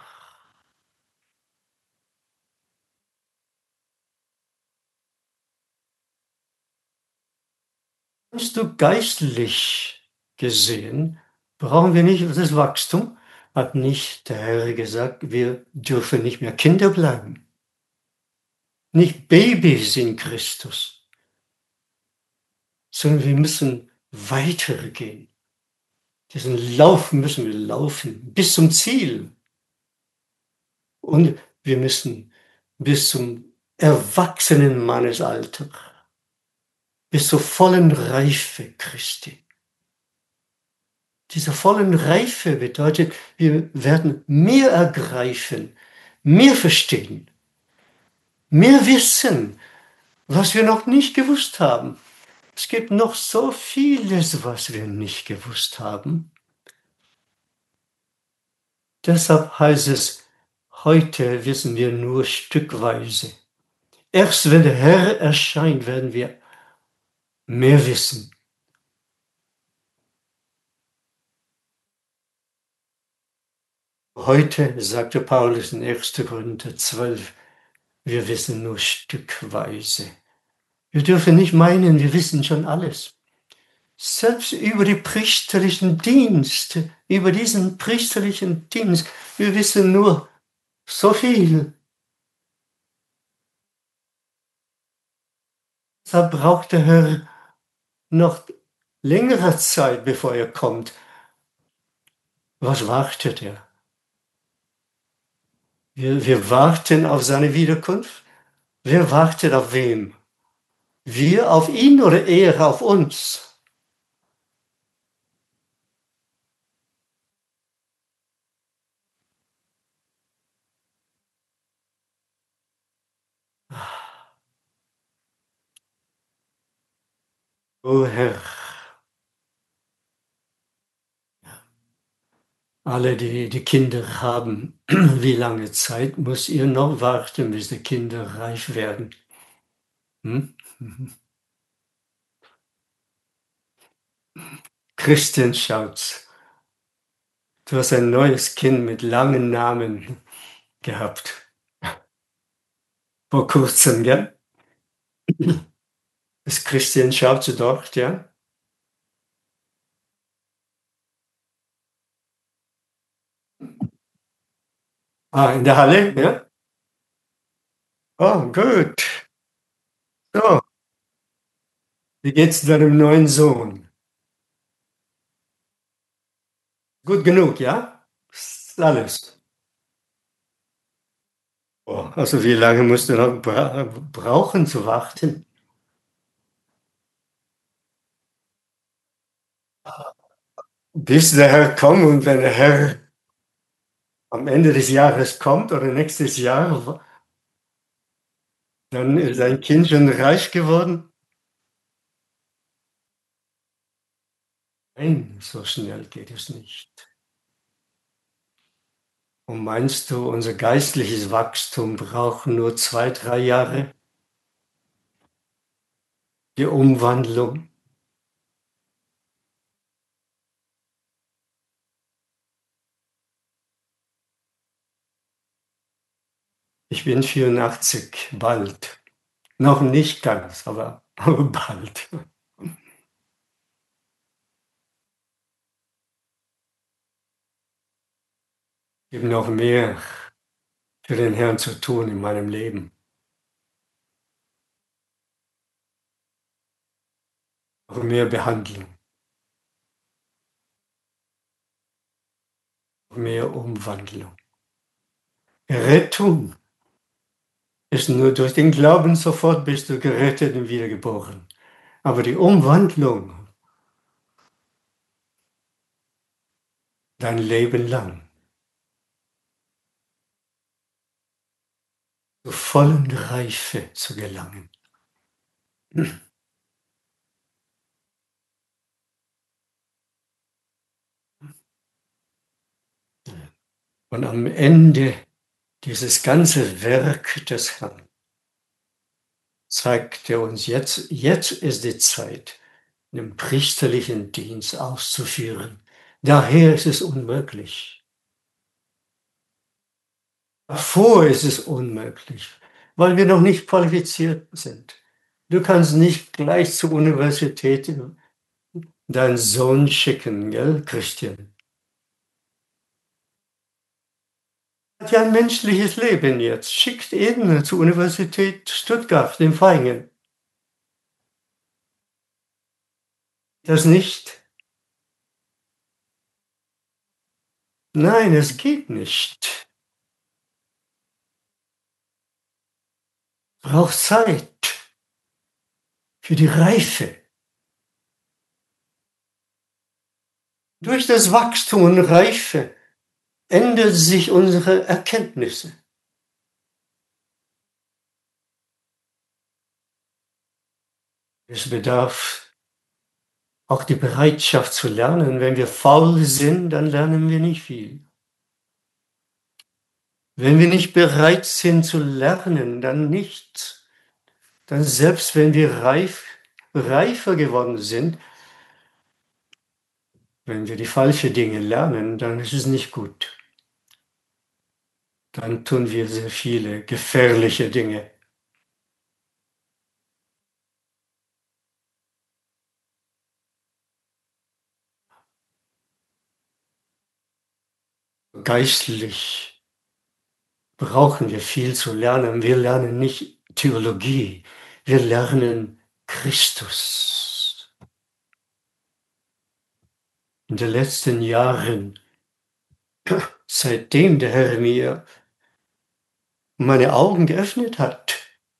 Kannst du geistlich gesehen, brauchen wir nicht das Wachstum, hat nicht der Herr gesagt, wir dürfen nicht mehr Kinder bleiben, nicht Babys in Christus, sondern wir müssen weitergehen. Diesen Lauf müssen wir laufen bis zum Ziel. Und wir müssen bis zum erwachsenen Mannesalter, bis zur vollen Reife Christi. Diese vollen Reife bedeutet, wir werden mehr ergreifen, mehr verstehen, mehr wissen, was wir noch nicht gewusst haben. Es gibt noch so vieles, was wir nicht gewusst haben. Deshalb heißt es, heute wissen wir nur stückweise. Erst wenn der Herr erscheint, werden wir mehr wissen. Heute, sagte Paulus in erster Korinther zwölf, wir wissen nur stückweise. Wir dürfen nicht meinen, wir wissen schon alles. Selbst über die priesterlichen Dienst, über diesen priesterlichen Dienst, wir wissen nur so viel. Da braucht der Herr noch längere Zeit, bevor er kommt. Was wartet er? Wir, wir warten auf seine Wiederkunft. Wer wartet auf wen? Wir auf ihn oder er auf uns? O Herr, Alle, die die Kinder haben, wie lange Zeit muss ihr noch warten, bis die Kinder reif werden? Hm? Christian Schautz, du hast ein neues Kind mit langen Namen gehabt. Vor kurzem, gell? Ist Christian Schautz dort, ja? Ah, in der Halle, ja? Oh, gut. So, wie geht's deinem neuen Sohn? Gut genug, ja? Ist alles. Oh, also wie lange musst du noch bra brauchen zu warten? Bis der Herr kommt, und wenn der Herr am Ende des Jahres kommt oder nächstes Jahr, dann ist ein Kind schon reich geworden? Nein, so schnell geht es nicht. Und meinst du, unser geistliches Wachstum braucht nur zwei, drei Jahre? Die Umwandlung? Ich bin vierundachtzig, bald. Noch nicht ganz, aber, aber bald. Ich habe noch mehr für den Herrn zu tun in meinem Leben. Noch mehr Behandlung, noch mehr Umwandlung. Rettung ist nur durch den Glauben, sofort bist du gerettet und wiedergeboren. Aber die Umwandlung, dein Leben lang, zur vollen Reife zu gelangen. Und am Ende dieses ganze Werk des Herrn zeigt er uns jetzt, jetzt ist die Zeit, den priesterlichen Dienst auszuführen. Daher ist es unmöglich. Davor ist es unmöglich, weil wir noch nicht qualifiziert sind. Du kannst nicht gleich zur Universität deinen Sohn schicken, gell, Christian? Hat ja ein menschliches Leben jetzt. Schickt ihn zur Universität Stuttgart, in Vaihingen. Das nicht? Nein, es geht nicht. Braucht Zeit für die Reife. Durch das Wachstum und Reife ändern sich unsere Erkenntnisse. Es bedarf auch die Bereitschaft zu lernen. Wenn wir faul sind, dann lernen wir nicht viel. Wenn wir nicht bereit sind zu lernen, dann nicht. Dann selbst wenn wir reif, reifer geworden sind, wenn wir die falschen Dinge lernen, dann ist es nicht gut. Dann tun wir sehr viele gefährliche Dinge. Geistlich brauchen wir viel zu lernen. Wir lernen nicht Theologie, wir lernen Christus. In den letzten Jahren, seitdem der Herr mir meine Augen geöffnet hat,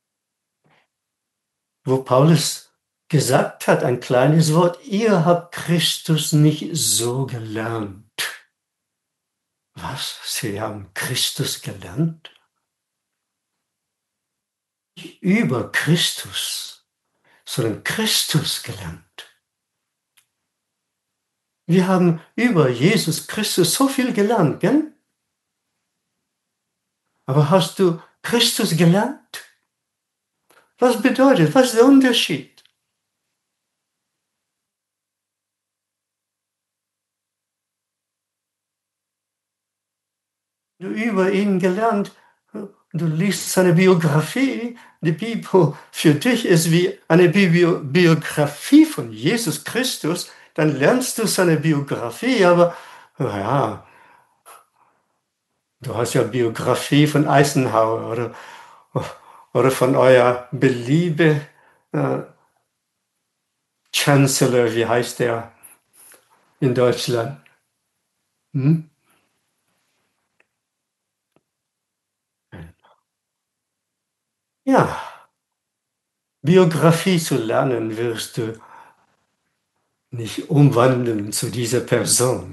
wo Paulus gesagt hat, ein kleines Wort, ihr habt Christus nicht so gelernt. Was? Sie haben Christus gelernt? Nicht über Christus, sondern Christus gelernt. Wir haben über Jesus Christus so viel gelernt, gell? Aber hast du Christus gelernt? Was bedeutet, was ist der Unterschied? Du über ihn gelernt, du liest seine Biografie, die Bibel für dich ist wie eine Bio Biografie von Jesus Christus, dann lernst du seine Biografie, aber ja, du hast ja Biografie von Eisenhower oder, oder von euer Beliebe äh, Chancellor, wie heißt der in Deutschland? Hm? Ja, Biografie zu lernen wirst du nicht umwandeln zu dieser Person.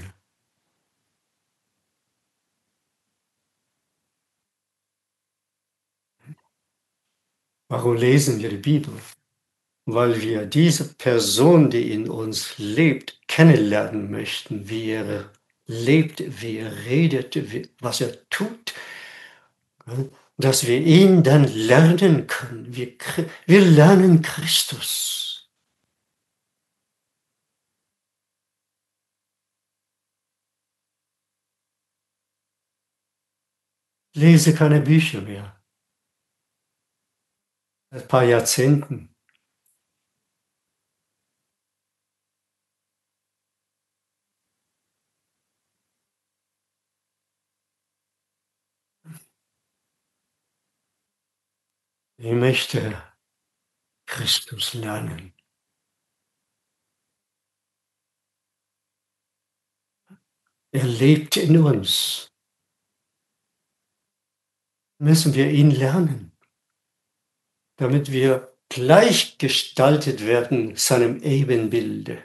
Warum lesen wir die Bibel? Weil wir diese Person, die in uns lebt, kennenlernen möchten, wie er lebt, wie er redet, wie, was er tut, dass wir ihn dann lernen können. Wir, wir lernen Christus. Lese keine Bücher mehr. Seit ein paar Jahrzehnten. Ich möchte Christus lernen. Er lebt in uns. Müssen wir ihn lernen, damit wir gleichgestaltet werden seinem Ebenbilde.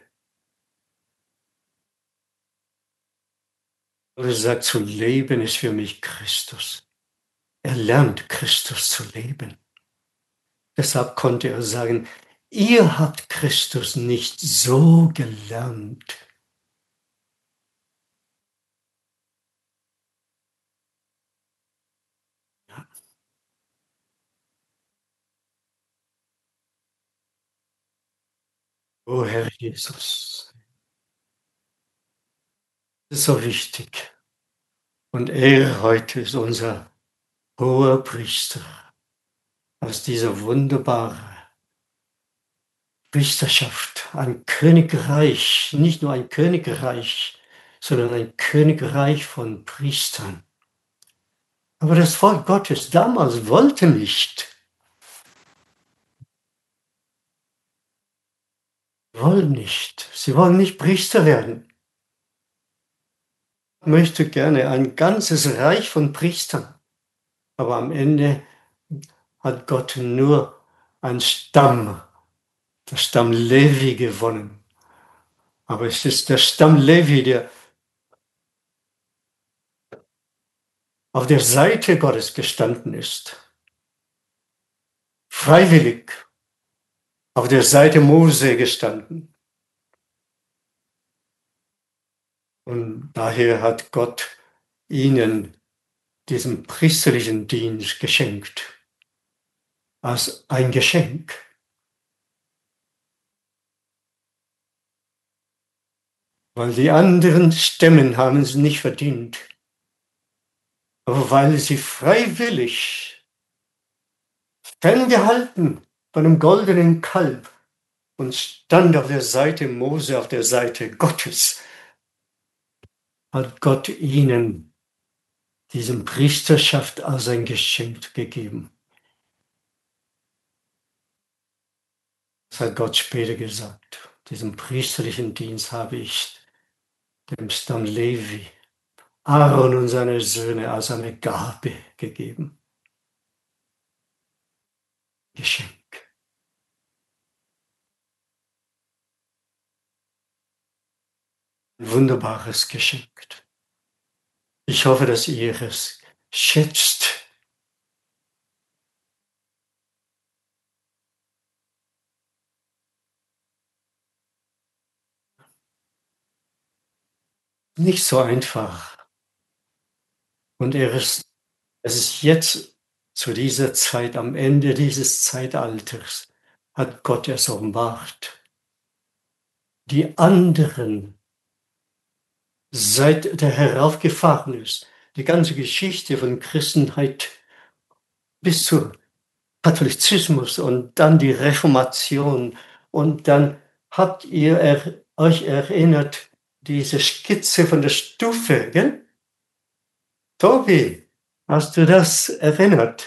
Und er sagt, zu leben ist für mich Christus. Er lernt Christus zu leben. Deshalb konnte er sagen, ihr habt Christus nicht so gelernt. O Herr Jesus, das ist so wichtig. Und er heute ist unser hoher Priester aus dieser wunderbaren Priesterschaft, ein Königreich, nicht nur ein Königreich, sondern ein Königreich von Priestern. Aber das Volk Gottes damals wollte nicht, wollen nicht. Sie wollen nicht Priester werden. Ich möchte gerne ein ganzes Reich von Priestern. Aber am Ende hat Gott nur einen Stamm, der Stamm Levi gewonnen. Aber es ist der Stamm Levi, der auf der Seite Gottes gestanden ist. Freiwillig auf der Seite Mose gestanden. Und daher hat Gott ihnen diesen priesterlichen Dienst geschenkt. Als ein Geschenk. Weil die anderen Stämmen haben es nicht verdient. Aber weil sie freiwillig ferngehalten von einem goldenen Kalb und stand auf der Seite Mose, auf der Seite Gottes, hat Gott ihnen diesen Priesterschaft als ein Geschenk gegeben. Das hat Gott später gesagt. Diesen priesterlichen Dienst habe ich dem Stamm Levi, Aaron und seine Söhne als eine Gabe gegeben. Geschenk. Ein wunderbares Geschenk. Ich hoffe, dass ihr es schätzt. Nicht so einfach. Und er ist es ist jetzt zu dieser Zeit, am Ende dieses Zeitalters, hat Gott es offenbart. Die anderen, seit der heraufgefahren ist, die ganze Geschichte von Christenheit bis zu Katholizismus und dann die Reformation. Und dann habt ihr er, euch erinnert, diese Skizze von der Stufe, gell? Tobi, hast du das erinnert?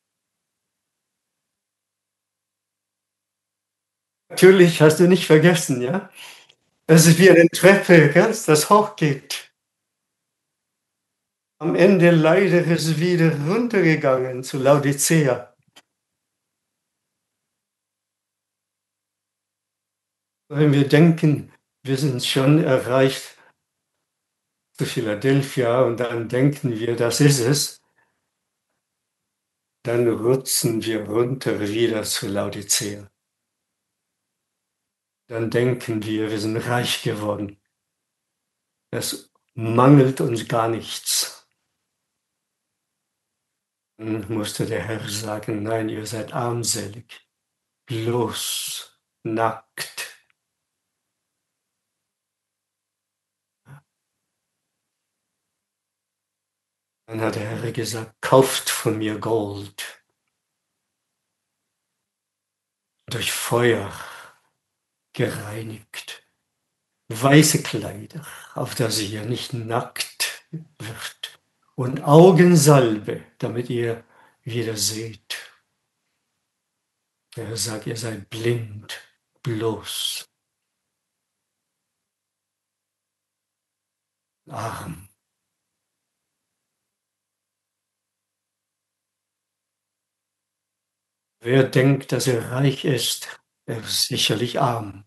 Natürlich hast du nicht vergessen, ja? Das ist wie eine Treppe, gell, das hochgeht. Am Ende leider ist es wieder runtergegangen zu Laodicea. Wenn wir denken, wir sind schon erreicht zu Philadelphia und dann denken wir, das ist es, dann rutschen wir runter wieder zu Laodicea. Dann denken wir, wir sind reich geworden. Es mangelt uns gar nichts. Dann musste der Herr sagen, nein, ihr seid armselig, bloß, nackt. Dann hat der Herr gesagt, kauft von mir Gold durch Feuer gereinigt, weiße Kleider, auf dass ihr nicht nackt wird, und Augensalbe, damit ihr wieder seht. Der Herr sagt, ihr seid blind, bloß, arm. Wer denkt, dass er reich ist, er ist sicherlich arm.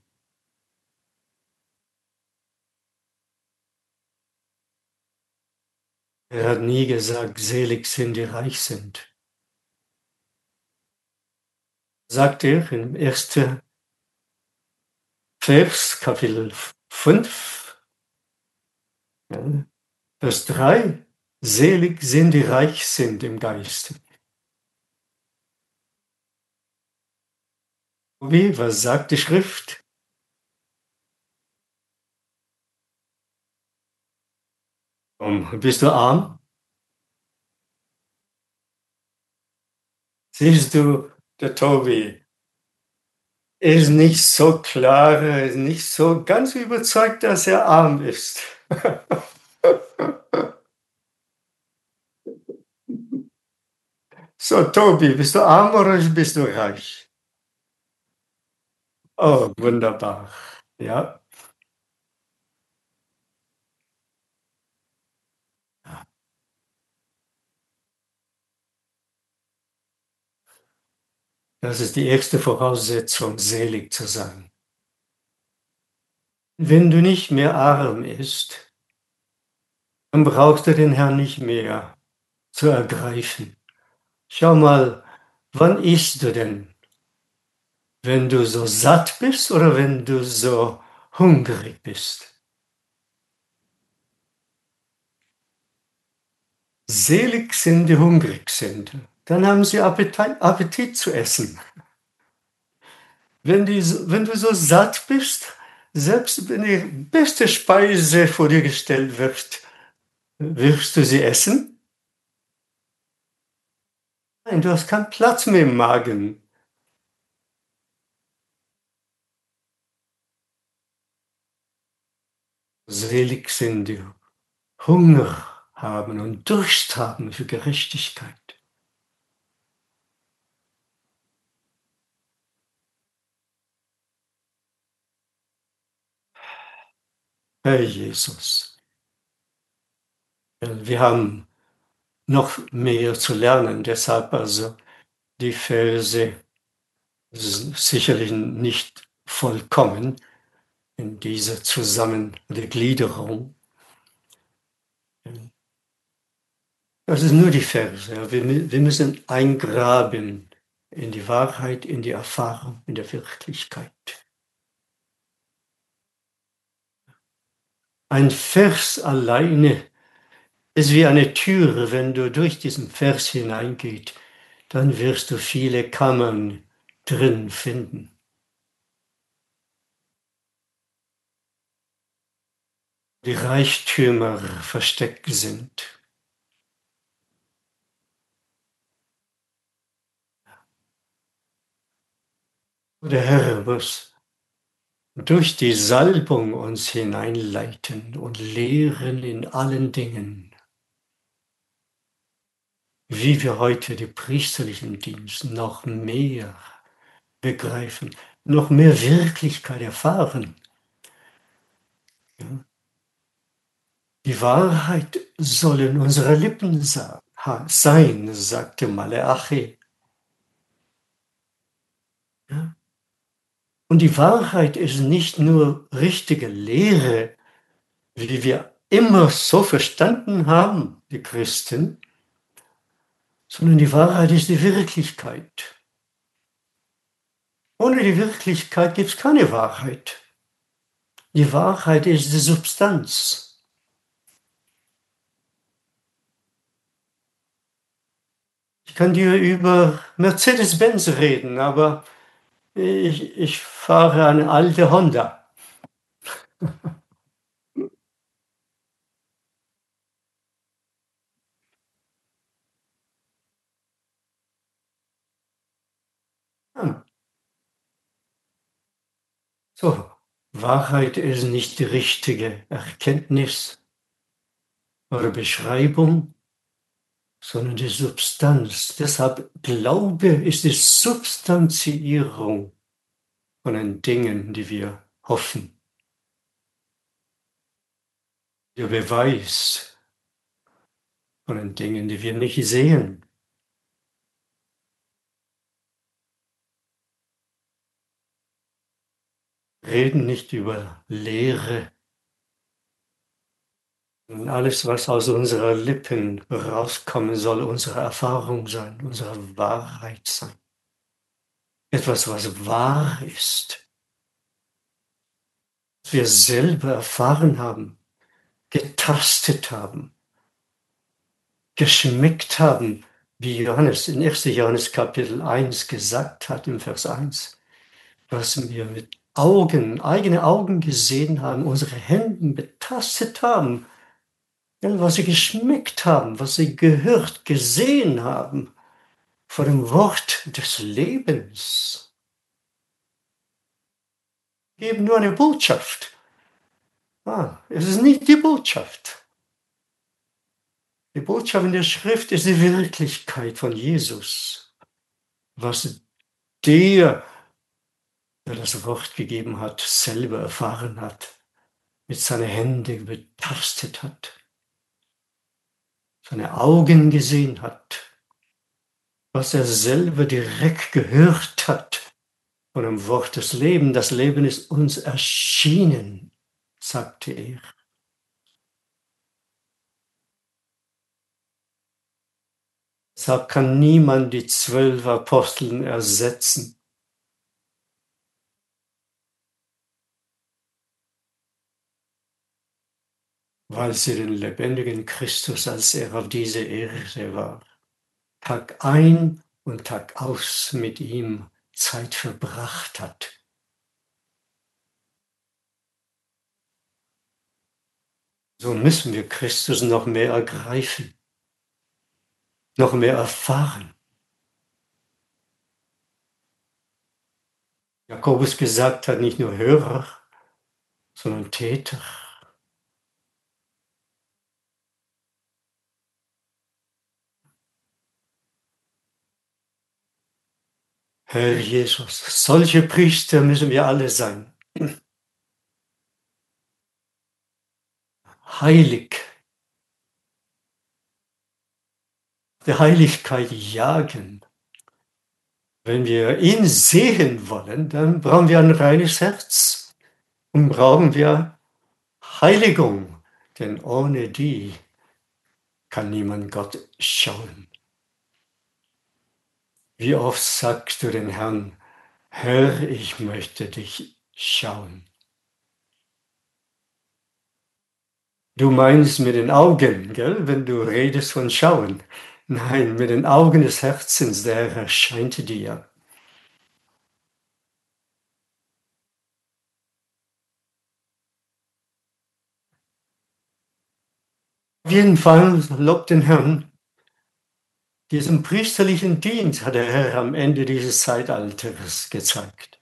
Er hat nie gesagt, selig sind, die reich sind. Sagt er im ersten Vers, Kapitel fünf, ja, Vers drei, selig sind, die reich sind im Geiste. Wie, was sagt die Schrift? Um, bist du arm? Siehst du, der Tobi ist nicht so klar, er ist nicht so ganz überzeugt, dass er arm ist. So, Tobi, bist du arm oder bist du reich? Oh, wunderbar. Ja, das ist die erste Voraussetzung, selig zu sein. Wenn du nicht mehr arm bist, dann brauchst du den Herrn nicht mehr zu ergreifen. Schau mal, wann isst du denn? Wenn du so satt bist oder wenn du so hungrig bist? Selig sind die hungrig sind. Dann haben sie Appetit, Appetit zu essen. Wenn, die, wenn du so satt bist, selbst wenn die beste Speise vor dir gestellt wird, wirst du sie essen? Nein, du hast keinen Platz mehr im Magen. Selig sind die Hunger haben und Durst haben für Gerechtigkeit. Herr Jesus, wir haben noch mehr zu lernen, deshalb also die Verse sicherlich nicht vollkommen in dieser Zusammengliederung. Das ist nur die Verse. Wir, wir müssen eingraben in die Wahrheit, in die Erfahrung, in der Wirklichkeit. Ein Vers alleine ist wie eine Türe. Wenn du durch diesen Vers hineingehst, dann wirst du viele Kammern drin finden. Die Reichtümer versteckt sind. Der Herr muss durch die Salbung uns hineinleiten und lehren in allen Dingen, wie wir heute die priesterlichen Dienste noch mehr begreifen, noch mehr Wirklichkeit erfahren. Ja. Die Wahrheit sollen unsere Lippen sein, sagte Maleachi. Ja. Und die Wahrheit ist nicht nur richtige Lehre, wie wir immer so verstanden haben, die Christen, sondern die Wahrheit ist die Wirklichkeit. Ohne die Wirklichkeit gibt es keine Wahrheit. Die Wahrheit ist die Substanz. Ich kann dir über Mercedes-Benz reden, aber ich, ich fahre eine alte Honda. Ja. So, Wahrheit ist nicht die richtige Erkenntnis oder Beschreibung, sondern die Substanz. Deshalb Glaube ist die Substanzierung von den Dingen, die wir hoffen. Der Beweis von den Dingen, die wir nicht sehen. Reden nicht über Lehre. Und alles, was aus unseren Lippen rauskommen soll, unsere Erfahrung sein, unsere Wahrheit sein. Etwas, was wahr ist. Was wir selber erfahren haben, getastet haben, geschmeckt haben, wie Johannes in ersten Johannes Kapitel eins gesagt hat, im Vers eins, was wir mit Augen, eigene Augen gesehen haben, unsere Hände betastet haben, was sie geschmeckt haben, was sie gehört, gesehen haben, vor dem Wort des Lebens. Wir geben nur eine Botschaft. Ah, es ist nicht die Botschaft. Die Botschaft in der Schrift ist die Wirklichkeit von Jesus. Was der, der das Wort gegeben hat, selber erfahren hat, mit seinen Händen betastet hat, seine Augen gesehen hat, was er selber direkt gehört hat von dem Wort des Lebens. Das Leben ist uns erschienen, sagte er. Deshalb kann niemand die zwölf Aposteln ersetzen. Weil sie den lebendigen Christus, als er auf dieser Erde war, Tag ein und Tag aus mit ihm Zeit verbracht hat. So müssen wir Christus noch mehr ergreifen, noch mehr erfahren. Jakobus gesagt hat, nicht nur Hörer, sondern Täter. Herr Jesus, solche Priester müssen wir alle sein. Heilig. Der Heiligkeit jagen. Wenn wir ihn sehen wollen, dann brauchen wir ein reines Herz und brauchen wir Heiligung, denn ohne die kann niemand Gott schauen. Wie oft sagst du den Herrn, Herr, ich möchte dich schauen. Du meinst mit den Augen, gell, wenn du redest von Schauen. Nein, mit den Augen des Herzens, der Herr erscheint dir. Auf jeden Fall, lob den Herrn, diesen priesterlichen Dienst hat der Herr am Ende dieses Zeitalters gezeigt.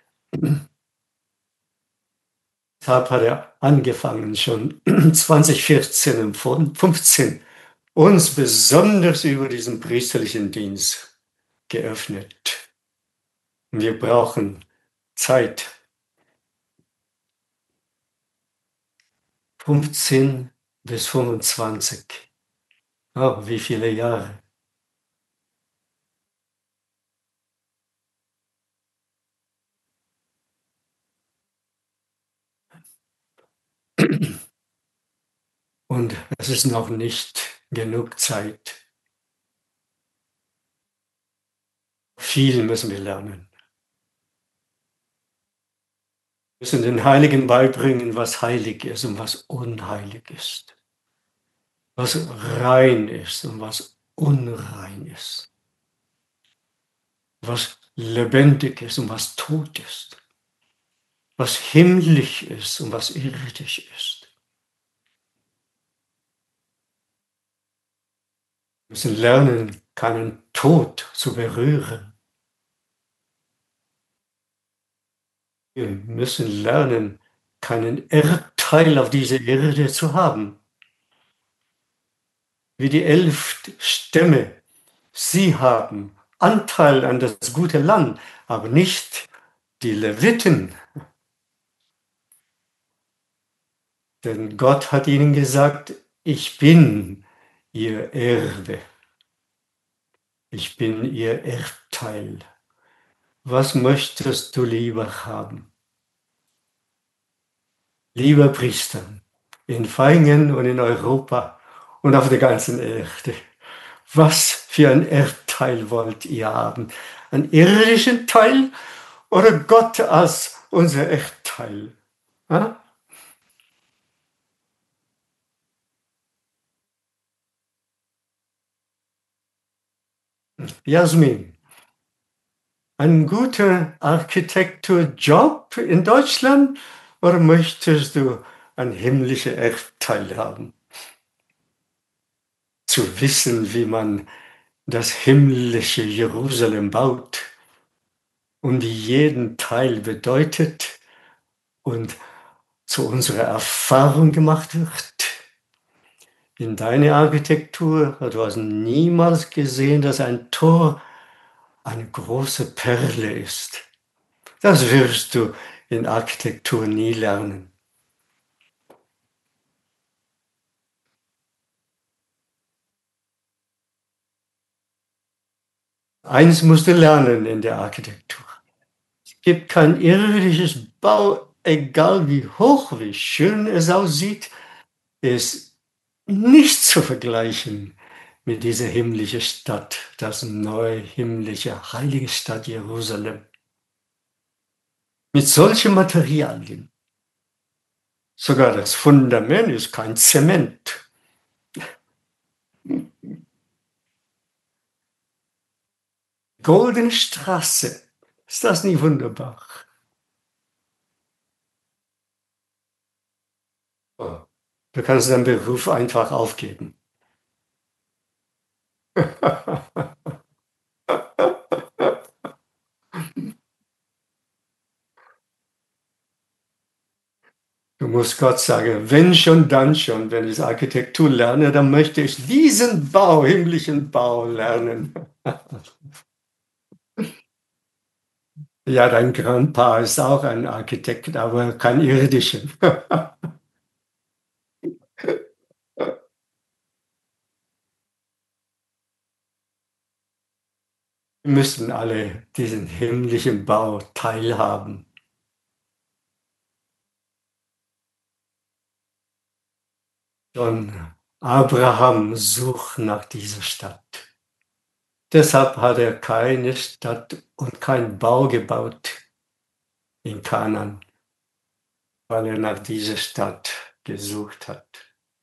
Deshalb hat er angefangen, schon zwanzig vierzehn und fünfzehn uns besonders über diesen priesterlichen Dienst geöffnet. Wir brauchen Zeit. fünfzehn bis fünfundzwanzig. Oh, wie viele Jahre. Und es ist noch nicht genug Zeit. Viel müssen wir lernen. Wir müssen den Heiligen beibringen, was heilig ist und was unheilig ist. Was rein ist und was unrein ist. Was lebendig ist und was tot ist. Was himmlisch ist und was irdisch ist. Wir müssen lernen, keinen Tod zu berühren. Wir müssen lernen, keinen Erbteil auf dieser Erde zu haben. Wie die elf Stämme, sie haben Anteil an das gute Land, aber nicht die Leviten. Denn Gott hat ihnen gesagt, ich bin ihr Erbe. Ich bin ihr Erbteil. Was möchtest du lieber haben? Lieber Priester, in Vaihingen und in Europa und auf der ganzen Erde, was für ein Erbteil wollt ihr haben? Einen irdischen Teil oder Gott als unser Erbteil? Ha? Jasmin, ein guter Architekturjob in Deutschland oder möchtest du ein himmlischer Erbteil haben? Zu wissen, wie man das himmlische Jerusalem baut und wie jeden Teil bedeutet und zu unserer Erfahrung gemacht wird. In deiner Architektur, du hast niemals gesehen, dass ein Tor eine große Perle ist. Das wirst du in Architektur nie lernen. Eins musst du lernen in der Architektur. Es gibt kein irdisches Bau, egal wie hoch, wie schön es aussieht, ist nicht zu vergleichen mit dieser himmlischen Stadt, das neue himmlische, heilige Stadt Jerusalem. Mit solchen Materialien. Sogar das Fundament ist kein Zement. Goldene Straße. Ist das nicht wunderbar? Oh, du kannst deinen Beruf einfach aufgeben. Du musst Gott sagen, wenn schon, dann schon. Wenn ich Architektur lerne, dann möchte ich diesen Bau, himmlischen Bau lernen. Ja, dein Grandpa ist auch ein Architekt, aber kein irdischer. Wir müssen alle diesen himmlischen Bau teilhaben. Schon Abraham sucht nach dieser Stadt. Deshalb hat er keine Stadt und keinen Bau gebaut in Kanaan, weil er nach dieser Stadt gesucht hat.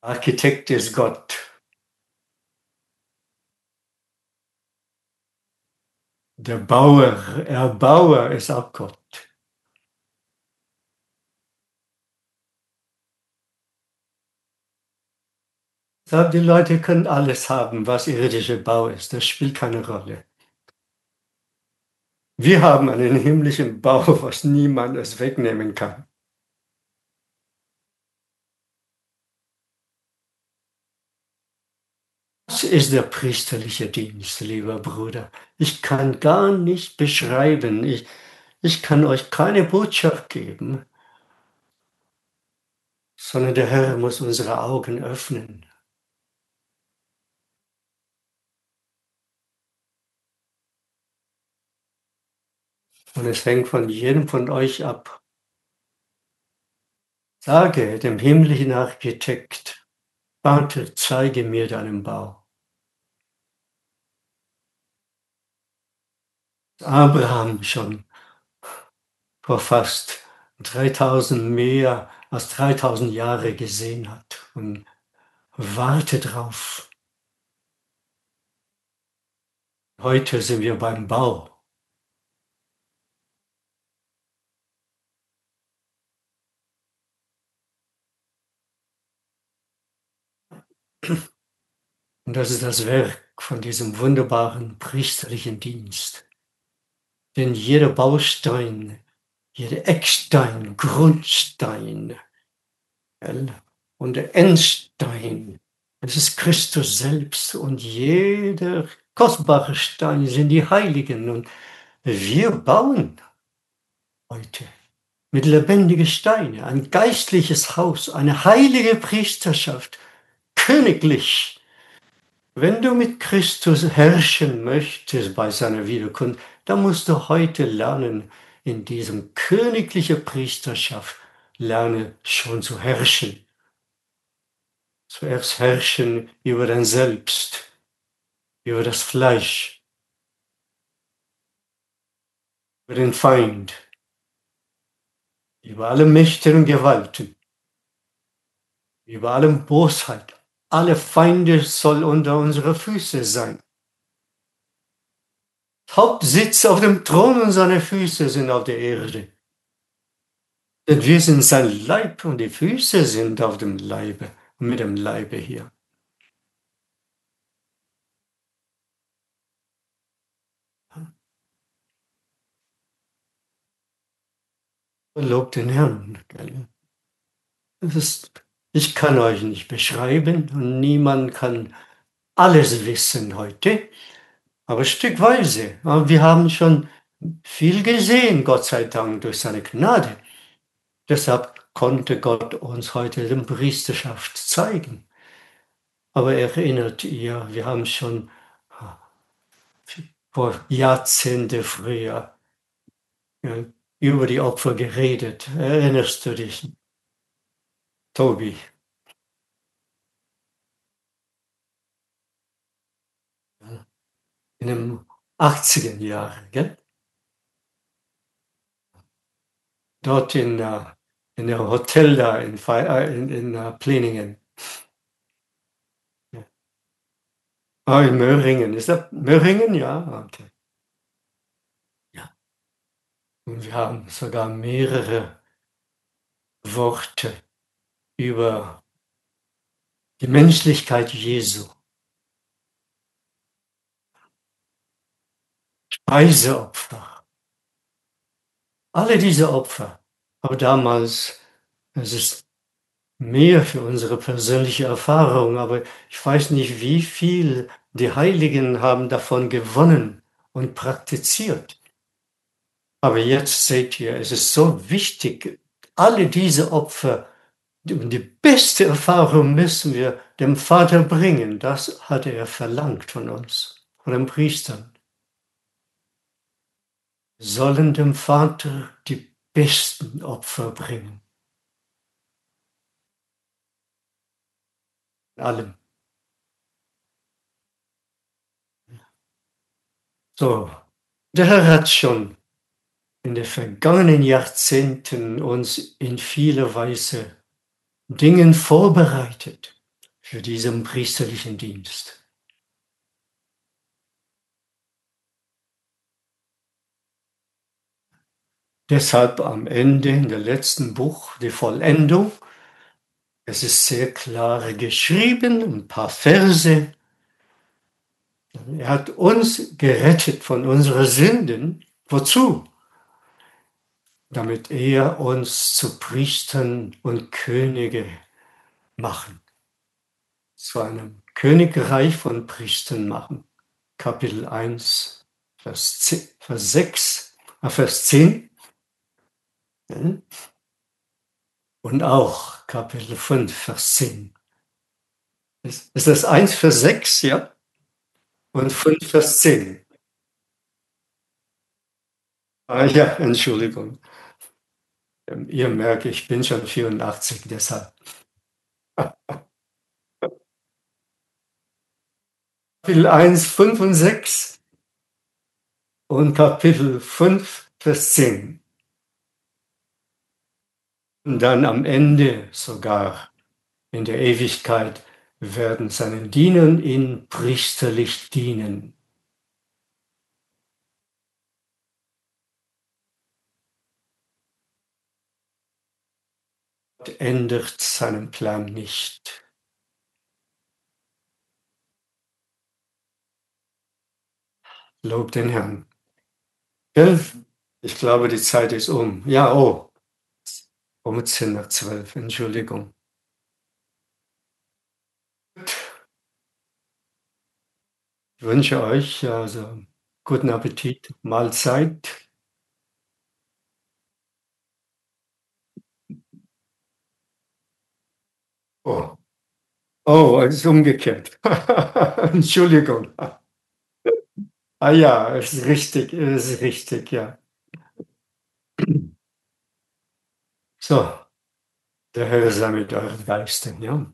Architekt ist Gott. Der Bauer, Erbauer ist auch Gott. Die Leute können alles haben, was irdischer Bau ist. Das spielt keine Rolle. Wir haben einen himmlischen Bau, was niemand es wegnehmen kann. Das ist der priesterliche Dienst, lieber Bruder. Ich kann gar nicht beschreiben. Ich, ich kann euch keine Botschaft geben, sondern der Herr muss unsere Augen öffnen. Und es hängt von jedem von euch ab. Sage dem himmlischen Architekt, Vater, zeige mir deinen Bau. Abraham schon vor fast dreitausend mehr als dreitausend Jahre gesehen hat und warte drauf. Heute sind wir beim Bau. Und das ist das Werk von diesem wunderbaren priesterlichen Dienst. Denn jeder Baustein, jeder Eckstein, Grundstein und der Endstein, es ist Christus selbst. Und jeder kostbare Stein sind die Heiligen. Und wir bauen heute mit lebendigen Steinen ein geistliches Haus, eine heilige Priesterschaft, königlich. Wenn du mit Christus herrschen möchtest bei seiner Wiederkunft, dann musst du heute lernen, in diesem königlichen Priesterschaft, lerne schon zu herrschen. Zuerst herrschen über dein Selbst, über das Fleisch, über den Feind, über alle Mächte und Gewalten, über alle Bosheit. Alle Feinde soll unter unsere Füße sein. Haupt sitzt auf dem Thron und seine Füße sind auf der Erde. Denn wir sind sein Leib und die Füße sind auf dem Leibe, mit dem Leibe hier. Lobt den Herrn. Das ist, ich kann euch nicht beschreiben und niemand kann alles wissen heute, aber stückweise. Aber wir haben schon viel gesehen, Gott sei Dank, durch seine Gnade. Deshalb konnte Gott uns heute die Priesterschaft zeigen. Aber erinnert ihr, wir haben schon vor Jahrzehnten früher ja, über die Opfer geredet. Erinnerst du dich, Tobi? In den achtziger Jahren, gell? Dort in, uh, in der Hotel da in, in, in uh, Plenningen. Ja. Ah, in Möhringen. Ist das Möhringen? Ja, okay. Ja. Und wir haben sogar mehrere Worte über die Menschlichkeit Jesu. Speiseopfer. Alle diese Opfer. Aber damals, es ist mehr für unsere persönliche Erfahrung, aber ich weiß nicht, wie viel die Heiligen haben davon gewonnen und praktiziert. Aber jetzt seht ihr, es ist so wichtig, alle diese Opfer, und die beste Erfahrung müssen wir dem Vater bringen. Das hat er verlangt von uns, von den Priestern. Wir sollen dem Vater die besten Opfer bringen. In allem. So, der Herr hat schon in den vergangenen Jahrzehnten uns in vieler Weise Dingen vorbereitet. für diesen priesterlichen Dienst. Deshalb am Ende, in der letzten Buch, die Vollendung. Es ist sehr klar geschrieben, ein paar Verse. Er hat uns gerettet von unseren Sünden. Wozu? Damit er uns zu Priestern und Könige machen. Zu einem Königreich von Priestern machen. Kapitel eins, Vers, zehn, Vers sechs, äh, Vers zehn. Und auch Kapitel fünf, Vers zehn. Ist, ist das eins, Vers sechs, ja? Und fünf, Vers zehn. Ah, ja, Entschuldigung. Ähm, Ihr merkt, ich bin schon vierundachtzig, deshalb. Kapitel eins, fünf und sechs und Kapitel fünf, Vers zehn. Und dann am Ende sogar in der Ewigkeit werden seinen Dienern ihn priesterlich dienen. Gott ändert seinen Plan nicht. Lob den Herrn. Gell? Ich glaube, die Zeit ist um. Ja, oh, um zehn nach zwölf, Entschuldigung. Ich wünsche euch also guten Appetit, Mahlzeit. Oh, oh, es ist umgekehrt. Entschuldigung. Ah ja, es ist richtig, es ist richtig, ja. So, der Herr sei mit euren Geisten, ja.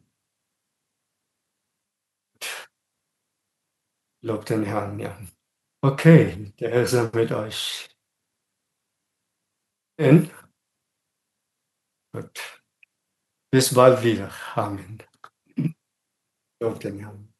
Lobt den Herrn, ja. Okay, der Herr sei mit euch. Und gut, bis bald wieder. Amen. Lobt den Herrn.